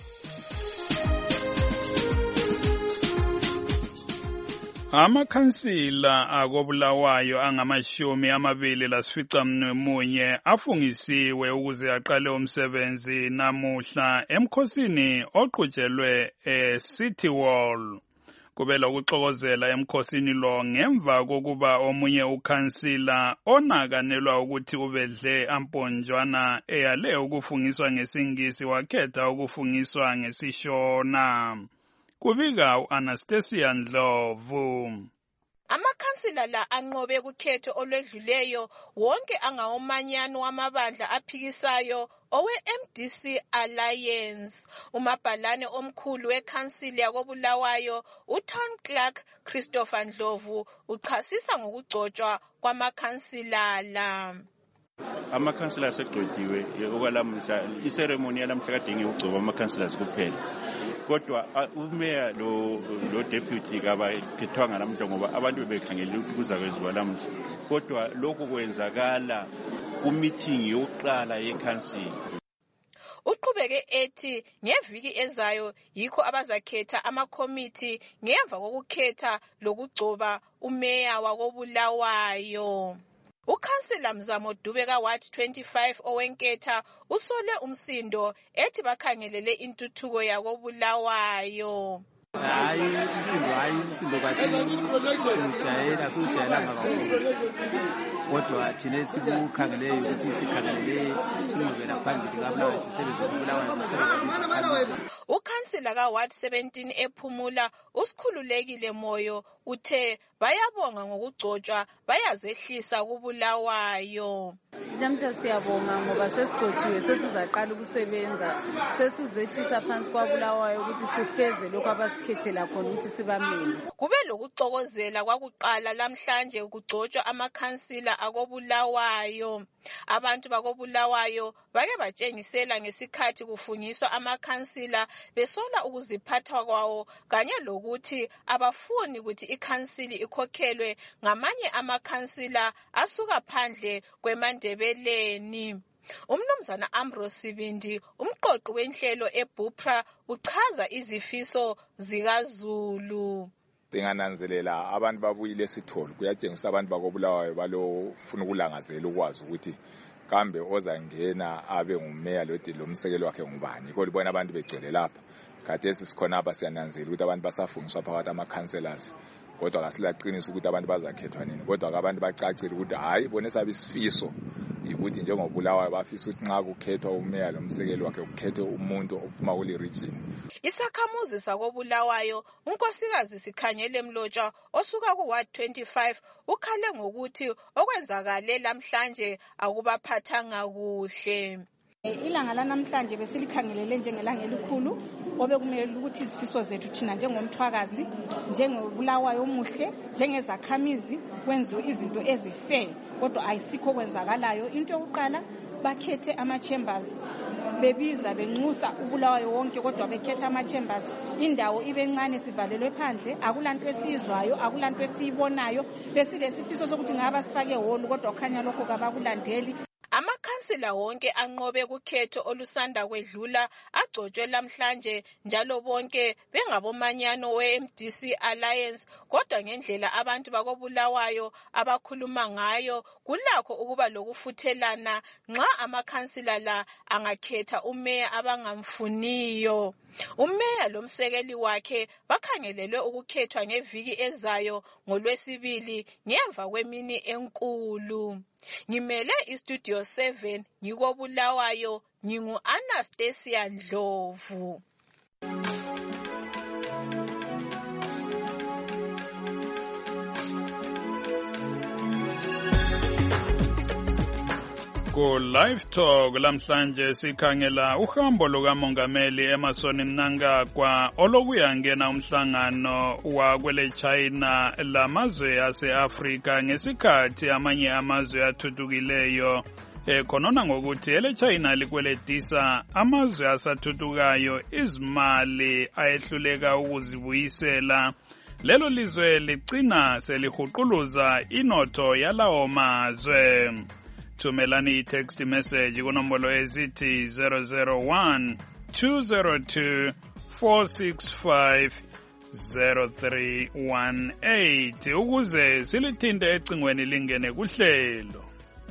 Amakhansila akobulawayo angamashumi amabili lasficamunye afungisiwe ukuze aqale umsebenzi namuhla emkhosini oqhutshelwe eCity Hall. Kubela ukuxokozela emkhosini lo ngemva kokuba omunye ukhansila onakanelwa ukuthi ubedle amponjwana eyale ukufungiswa ngesingisi wakhetha ukufungiswa ngesishona. Kubika u-Anastasia Ndlovu. Amakhansila la anqobe kukhetho olwedluleyo wonke angawomanyano wamabandla aphikisayo owe-M D C Alliance. Umabhalane omkhulu wekhansili yakobulawayo uTown Clerk Christopher Ndlovu uchasisa ngokugcotshwa kwamakhansila la. Amakhansila asegcotshiwe okwalamuhla iceremony yalamhla kade ngiyogcoba amakhansila kuphela. Kodwa umeya lo lo deputy kabakhethwanga namhla ngoba abantu bebekhangela ukuthi kuzakwenziwa lamuhla. Kodwa lokhu kwenzakala ku meeting yokuqala yekhansili. Uqhubeke ethi ngeviki ezayo yikho abazakhetha amakomiti ngemva kokukhetha lokugcoba umeya wakobulawayo. Ukhansila Mzamo Dube ka Ward twenty-five owenketha usole umsindo ethi bakhangelele intuthuko yakobulawayo. Hayi umsindo hayi umsindo kathi ujayela sujayelanga kakhulu. Kodwa thina sikukhangeleyo ukuthi sikhangelele ingqubela phambili ngabulawayo sisebenza ngobulawayo sisebenza. Ukhansila ka Ward seventeen ephumula usikhululekile moyo uthe bayabonga ngokugcotshwa bayazehlisa kubulawayo. Namhla siyabonga ngoba sesigcotshiwe sesizaqala ukusebenza sesizehlisa phansi kwabulawayo ukuthi sifeze lokho abasikhethela khona ukuthi sibamele. Kube lokuxokozela kwakuqala lamhlanje ukugcotshwa amakhansila akobulawayo. Abantu bakobulawayo bake batshengisela ngesikhathi kufungiswa amakhansila besola ukuziphatha kwawo kanye lokuthi abafuni ukuthi ikhansili ikhokhelwe ngamanye amakhansila asuka phandle kweMandebeleni. Umnumzana Ambrose Sibindi umqoqi wenhlelo eBupra uchaza izifiso zikaZulu. Singananzelela abantu babuyile esitholo kuyatshengisa abantu bakobulawayo balofuna ukulangazela ukwazi ukuthi kambe ozangena abe ngumeya lodi lomsekelo wakhe ngubani. Yikho libona abantu begcwele lapha. Khathesi sikhona apha siyananzela ukuthi abantu basafungiswa phakathi ama councillors kodwa kasilaqinisa ukuthi abantu bazakhethwa nini, kodwa abantu bacacile ukuthi hayi bona sabe isifiso ukuthi njengobulawayo bafisa ukuthi nxa kukhethwa umeya lomsekeli wakhe kukhethwe umuntu ophuma kule region. Isakhamuzi sakobulawayo unkosikazi Sikhanyele Mlotshwa osuka ku Ward twenty-five ukhale ngokuthi okwenzakale lamhlanje akubaphathanga kuhle. Ilanga lanamhlanje besilikhangelele njengelanga elikhulu obekumele ukuthi izifiso zethu thina njengomthwakazi njengobulawayo omuhle njengezakhamizi kwenziwe izinto ezife kodwa ayisikho kwenzakalayo. Into yokuqala bakhethe ama chambers bebiza benxusa ubulawayo wonke kodwa bekhetha ama chambers indawo ibencane sivalelwe phandle akulanto esizwayo akulanto esiyibonayo besilesifiso sokuthi ngaba sifake hall kodwa kukhanya lokho kabakulandeli. Amakhansila wonke anqobe kukhetho olusanda kwedlula agcotshwe lamhlanje njalo bonke bengabomanyano we-M D C Alliance kodwa ngendlela abantu bakobulawayo abakhuluma ngayo kulakho ukuba lokufuthelana nxa amakhansila la angakhetha umeya abangamfuniyo. Umeya lomsekeli wakhe bakhangelelwe ukukhethwa ngeviki ezayo ngoLwesibili ngemva kwemini enkulu. Ngimele iStudio seven ngikobulawayo ngingu Anastasia Ndlovu. Ku Live Talk lamhlanje sikhangela uhambo lukamongameli Emmerson Mnangagwa olokuyangena umhlangano wakwele China lamazwe ase-Afrika ngesikhathi amanye amazwe athuthukileyo ekhonona ngokuthi ele China likweletisa amazwe asathuthukayo izimali ayehluleka ukuzibuyisela. Lelo lizwe ligcina selihuquluza inotho yalawo mazwe. Thumelani i-text message kunombolo ezithi zero zero one two zero two four six five zero three one eight ukuze silithinte ecingweni lingene kuhlelo.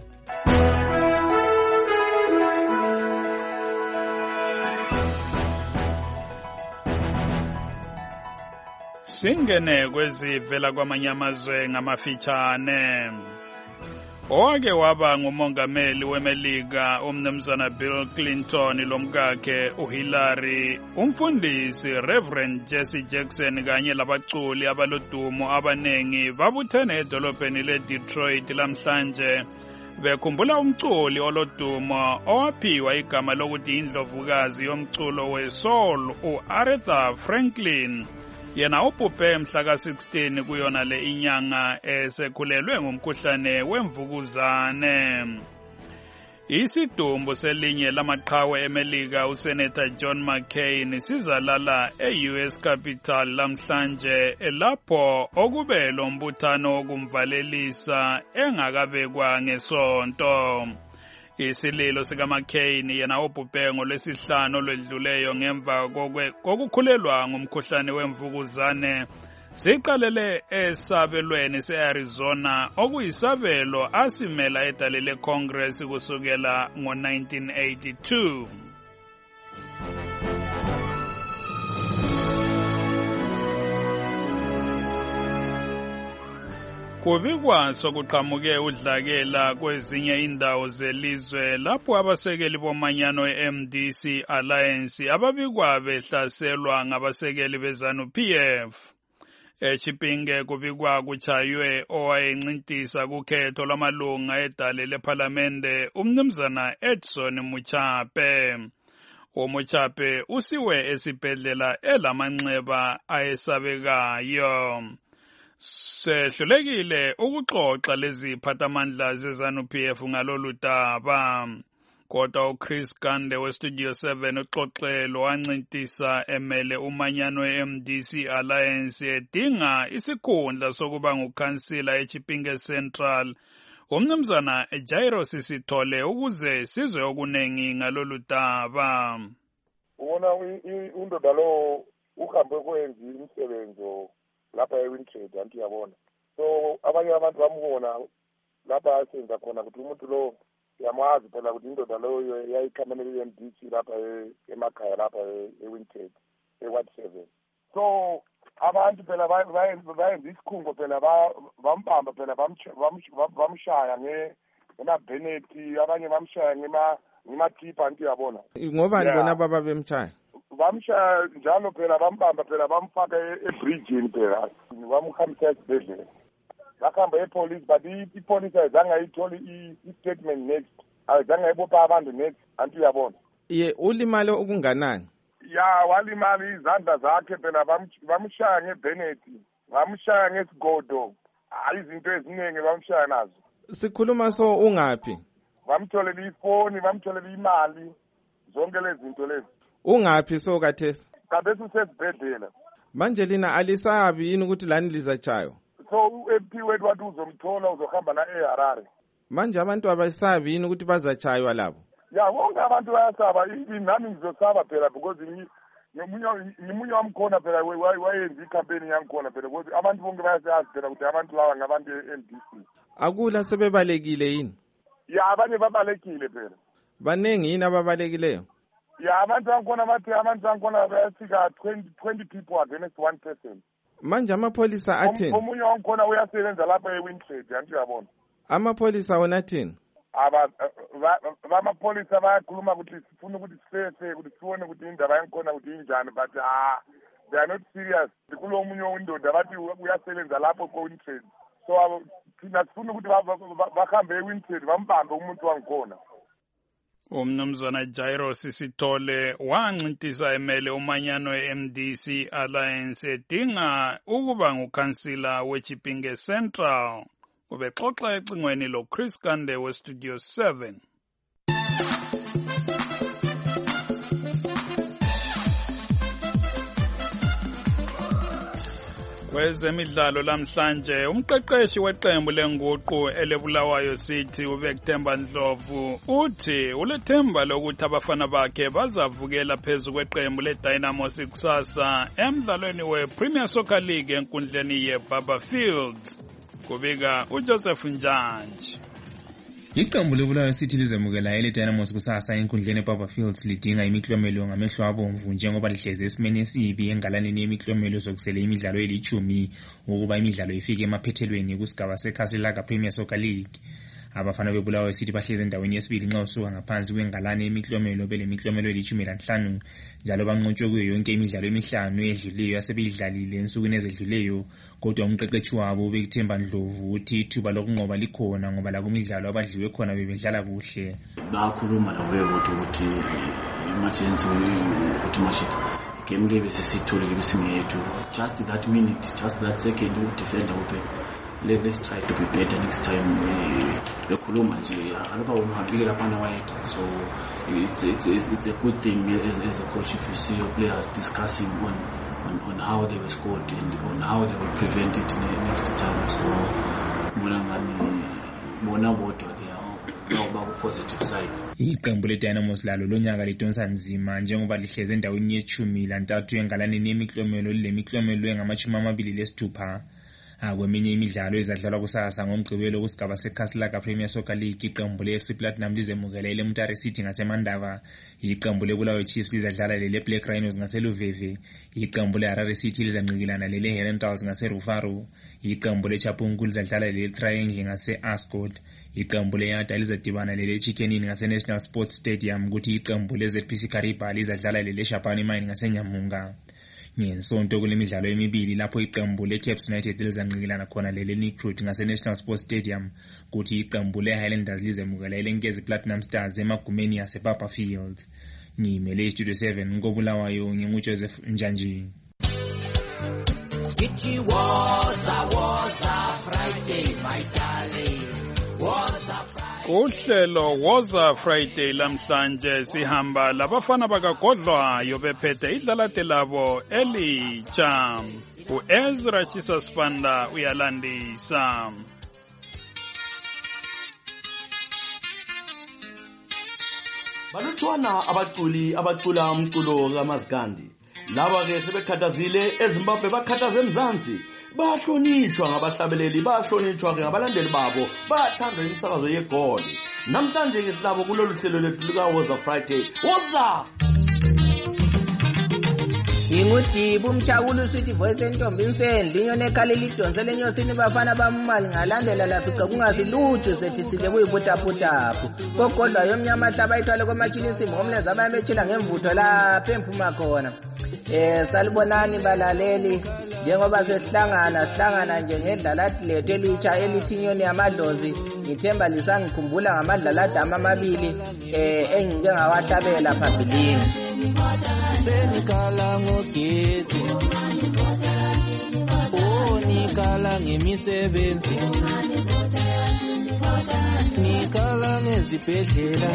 Singene kwezivela kwamanye amazwe ngamafitshane. Owake waba ngumongameli weMelika umnumzana Bill Clinton lomkakhe uHillary, umfundisi Reverend Jesse Jackson kanye labaculi abalodumo abanengi babuthene edolobheni leDetroit lamhlanje bekhumbula umculi olodumo owaphiwa igama lokuthi indlovukazi yomculo wesoul uAretha Franklin. Yena ubhubhe mhla ka sixteen kuyona le inyanga esekhulelwe ngumkhuhlane wemvukuzane. Isidumbu selinye lamaqhawe eMelika uSenator John McCain sizalala e-U S Capital lamhlanje lapho okube lo mbuthano wokumvalelisa engakabekwa ngesonto. Isililo sikaMcCain yena obhubhe ngolwesihlanu olwedluleyo ngemva kokukhulelwa ngumkhuhlane wemvukuzane siqalele esabelweni se-Arizona okuyisabelo asimela edale leCongress kusukela ngo nineteen eighty-two. Kubikwa sokuqhamuke udlakela kwezinye indawo zelizwe lapho abasekeli bomanyano e-M D C Alliance ababikwa behlaselwa ngabasekeli beZANU P F. Echipinge kubikwa kuchaywe owayencintisa kukhetho lwamalunga edale lephalamende umnumzana Edson Muchape. UMuchape usiwe esibhedlela elamanxeba ayesabekayo. Sehlulekile ukuxoxa lezi phathamandla zeZANU P F ngalolu daba. Kodwa uChris Gande weStudio seven uxoxelo wancintisa emele umanyano we-M D C Alliance edinga isikhundla sokuba ngukhansila eChipinge Central. Umnumzana Jairus Sithole ukuze sizwe okunengi ngalolu daba. Ubona undoda lo uhambe kwenza imisebenzi lapha eWintrade anti yabona. So abanye abantu bamubona lapha asenza khona ukuthi umuntu lo yamazi phela ukuthi indoda loyo yayikhamela i-M D C lapha emakhaya lapha eWintrade eWard seven. So abantu phela bayenza isikhungo phela bambamba phela bamshaya ngemabhenethi, abanye bamshaya ngemakhipha, anti uyabona. Ngobani bona baba bemshaya? Bamshaya njalo phela bambamba phela bamfaka ebridgini phela bamkhambisa esibhedlela. Bakhamba epolice but ipolice ayizange ayitholi i-statement next, ayizange ayibopha abantu next, anti uyabona. Ye ulimale okunganani? Ya walimala izandla zakhe phela bamshaya ngebhenethi, bamshaya ngesigodo, hayi izinto eziningi bamshaya nazo. Sikhuluma so ungaphi? Bamtholela ifoni, bamtholela imali, zonke lezi zinto lezi. Ungaphi so kathesi? Kabese usesibhedlela. Manje lina alisabi yini ukuthi lani lizachaywa? So u-M P wethu wathi uzomthola uzohamba na eHarare. Manje abantu abasabi yini ukuthi bazachaywa labo? Ya bonke abantu bayasaba, nami ngizosaba phela because ngimunye wamkhona phela wayenza icampaign yangikhona phela because abantu bonke bayasazi phela ukuthi abantu lawa ngabantu e-N D C. Akula sebebalekile yini? Ya abanye babalekile phela. Banengi yini ababalekileyo? Ya abantu angikhona bathi abantu angikhona bayafika twenty people against one person. Manje amapholisa athini? Omunye wangikhona uyasebenza lapha eWintrade, anti uyabona. Amapholisa wona athini? Aba bamapholisa bayakhuluma ukuthi sifuna ukuthi sifese ukuthi sibone ukuthi indaba yangikhona ukuthi injani, but ah they are not serious. Kulo omunye windoda bathi uyasebenza lapho eWintrade. So thina sifuna ukuthi bahambe eWintrade bambambe umuntu wangikhona. Umnumzana Jairus Sithole wancintisa emele umanyano we-M D C Alliance edinga ukuba ngukhansila weChipinge Central. Ubexoxa ecingweni lo Chris Kande we Studio seven. Kwezemidlalo lamhlanje umqeqeshi weqembu lenguqu elebulawayo City uBekthemba Ndlovu uthi ulethemba lokuthi abafana bakhe bazavukela phezulu kweqembu leDynamos kusasa emdlalweni wePremier Soccer League enkundleni yeBaba Fields. Kubika uJoseph Njanji. Iqembu lebulawayo City lizemukela ele Dynamos kusasa enkundleni eBaba Fields lidinga imiklomelo ngamehlo abomvu njengoba lihleze esimeni esibi engalaneni yemiklomelo sokusele imidlalo elithumi ukuba imidlalo ifike emaphethelweni kusigaba seKhasilaka Premier Soccer League. Abafana bebulawayo City bahleze endaweni yesibili nxa usuka ngaphansi kwengalane yemiklomelo belemiklomelo elithumi lanhlanu njalo banqotshwe kuyo yonke imidlalo emihlanu edluleyo asebeyidlalile ensukwini ezedluleyo, kodwa umqeqeshi wabo uBekthemba Ndlovu uthi ithuba lokunqoba likhona ngoba la kumidlalo abadliwe khona bebedlala kuhle. Bakhuluma labo ukuthi emergency ukuthi mashit game le besisithole kusingethu just that minute, just that second udefender uphe. Let's try to be better next time. Bekhuluma nje alaba umhambile lapha nawayethu, so it's it's it's a good thing as, as a coach if you see your players discussing on on, on how they were scored and on how they will prevent it next time. So bona ngani bona bodwa they are now positive side. Iqembu leDynamos lalo lonyaka lidonsa nzima njengoba lihleze endaweni yechumi lantathu engalaneni yemiklomelo lemiklomelo engamachumi amabili lesithupha. Akweminye imidlalo ezadlalwa kusasa ngomgqibelo kusigaba seKhasilaka Premier Soccer League iqembu le-F C Platinum lizemukela ile Mutare City ngaseMandava, iqembu lebulawayo Chiefs lizadlala lele Black Rhinos ngaseLuveve, iqembu leHarare City lizanqikilana lele Herentals ngaseRufaro, iqembu leChapungu lizadlala lele Triangle ngase-Ascot, iqembu leYada lizadibana lele Chickenini ngase-National Sports Stadium kuthi iqembu le-Z P C Kariba lizadlala lele Shapani Mine ngaseNyamunga. Ngensonto kule midlalo emibili lapho iqembu leCaps United lizanqikilana khona lele Recruit ngase-National Sports Stadium kuthi iqembu leHighlanders lizemukela ilenkezi Platinum Stars emagumeni yaseBaba Fields. Ngimele Studio seven ngobulawayo nginguJoseph Njanji. It was a was a Friday my darling, was a Friday. Uhlelo Woza Friday lamhlanje sihamba labafana bakagodlwayo bephethe idlalate labo elitsha. uEzra Chisasipanda uyalandisa. Balutshwana abaculi abacula umculo kaMaskandi. Laba ke sebekhathazile eZimbabwe bakhathaze eMzansi. Bahlonitshwa ngabahlabeleli, bahlonitshwa ke ngabalandeli babo, bathanda imisakazo yegoli. Namhlanje ke silabo kulolu hlelo lethu lika Woza Friday. Woza! Ngingudibu umchakulu sithi voice entombini sendle inyoni ekhalela idonsele enyosini bafana bamali ngalandela lafica kungasilutho sethi sile kuyibutaputapu kogodwa yomnyama hlaba ithwale komachilisi ngomlenze abayemethila ngemvutho lapha emphuma khona. Eh salibonani balaleli njengoba sesihlangana sihlangana nje ngedlalathi lethu elitsha elithi inyoni yamadlozi ngithemba lisangikhumbula ngamadlalathi amabili eh engike ngawahlabela phambilini. Senikala ngogezi oh nikala ngemisebenzi nikala ngezibhedlela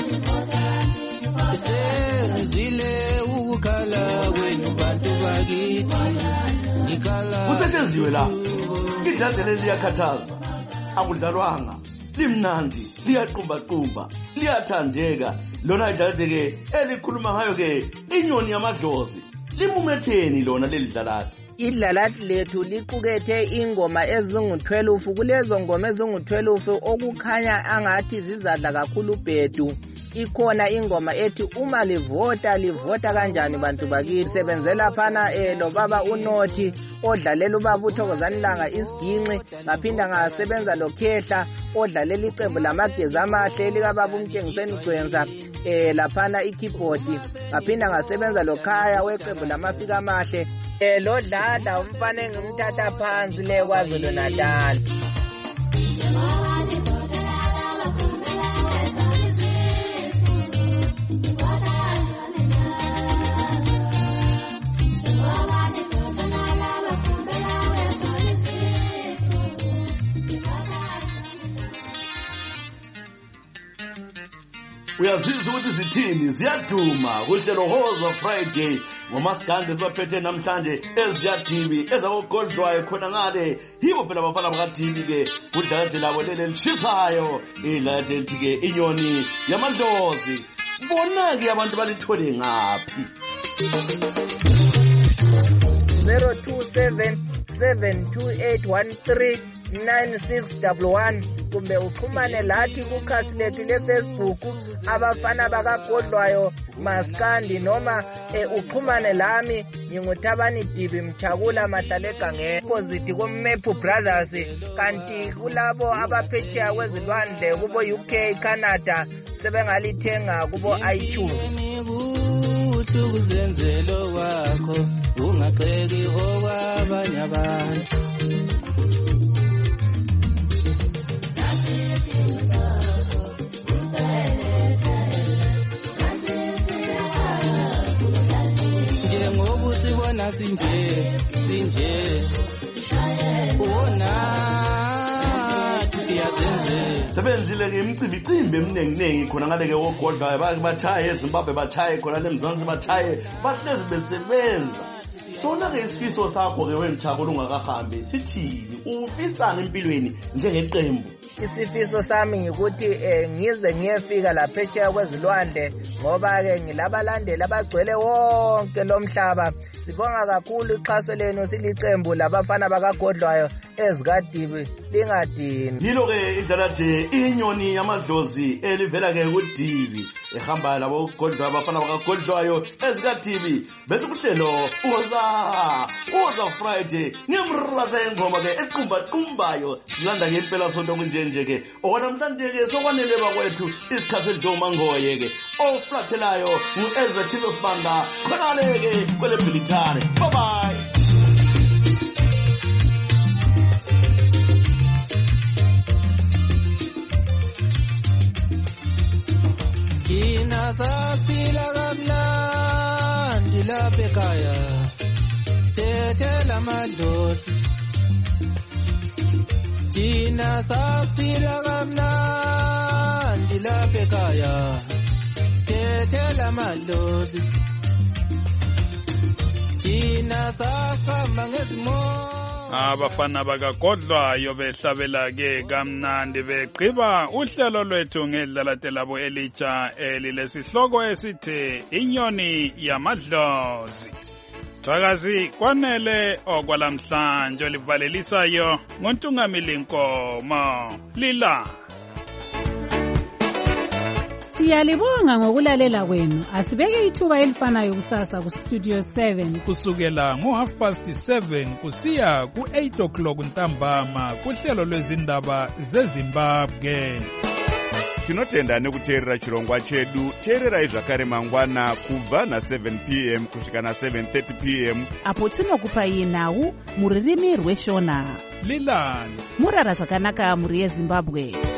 sengizile ukukhala kwenu bantu bakithi nikala kusetshenziswe la idlazelo liyakhathaza akudlalwanga limnandi liyaqumba-qumba liyathandeka lona idlalate-ke elikhuluma ngayo-ke inyoni yamadlozi limumetheni lona leli dlalathi. Idlalathi lethu liqukethe ingoma ezingu-twelve kulezo ngoma ezingu-twelve okukhanya angathi zizadla kakhulu ubhedu. Ikhona ingoma ethi uma livota livota kanjani bantu bakithi sebenzela phana eh lo baba uNothi odlalela ubaba uThokozanilanga isiginqi ngaphinda ngasebenza lokhehla odlalela iqembu lamagezi amahle likababa umtshengiseni Gwenza eh laphana ikeyboard ngaphinda ngasebenza lokhaya weqembu lamafika amahle eh lo dlala umfana engimthatha phansi le kwaZulu Natal. Uyazizwa ukuthi zithini ziyaduma kuhlelo Hoza Friday ngomasikande sibaphethe namhlanje eziyadibi ezakoGoldwayo khona ngale yibo phela abafana bakaDibi ke kudlalathi labo lele lishisayo idlalathi ethi ke inyoni yamadlozi bona ke abantu balithole ngaphi. zero two seven seven two eight one three nine six one one kumbe uxhumane lathi kukhasi lethu leFacebook abafana bakaGoldwayo Maskandi noma uxhumane lami nginguthabani Dibi Mchakula mahlale egangeni opposite koMap Brothers kanti kulabo abaphetsheya kwezilwandle kubo U K Canada sebengalithenga kubo iTunes. Ukuzenzelo wakho ungaqeki okwabanye abantu njengobusibona sinje sinje ubona siyazenze sebenzile ke imicimbi eminingi khona ngale ke wogodwa bachaye eZimbabwe bachaye khona eMzansi bachaye bahlezi besebenza. Sona ke isifiso sakho ke wemthako ungakahambi sithini ufisana empilweni njengeqembu? Isifiso sami ngikuthi eh, ngize ngiyefika laphetsheya kwezilwandle ngoba ke ngilabalandeli abagcwele wonke lomhlaba. Sibonga kakhulu ixhaso lenu siliqembu labafana bakaGoldwayo ezikadibi lingadini. Yilo ke idlalathi inyoni yamadlozi elivela ke kuDibi ehamba labo Goldwayo abafana bakaGoldwayo ezikadibi bese kuhlelo uza uza Friday ngemrata engoma ke equmba qumbayo silanda ke impela sonto kunjenje ke okwamhlanje ke sokwanele bakwethu isikhathi edloma ngoye ke oflathelayo uEzra Jesus Banda khona ke kwele Bye bye. Kina safila kamnandi lapha ekhaya thethela amadlozi Kina safila kamnandi lapha ekhaya thethela amadlozi abafana bakaGoldwayo behlabela ke kamnandi begqiba uhlelo lwethu ngedlalathi labo elitsha elilesihloko esithi inyoni yamadlozi. Thakazi kwanele okwalamhlanje livalelisayo ngontungamili Nkomo lila Siyalibonga ngokulalela kwenu. Asibeke ithuba elifanayo kusasa ku Studio seven kusukela ngo half past seven kusiya ku eight o'clock ntambama kuhlelo lwezindaba zeZimbabwe. Tinotenda nekuteerera chirongwa chedu. Teererai zvakare mangwana kubva na seven p m kusvika na seven thirty p m apo tinokupai nhau muririmi rweshona. Lilani murara zvakanaka muri yeZimbabwe.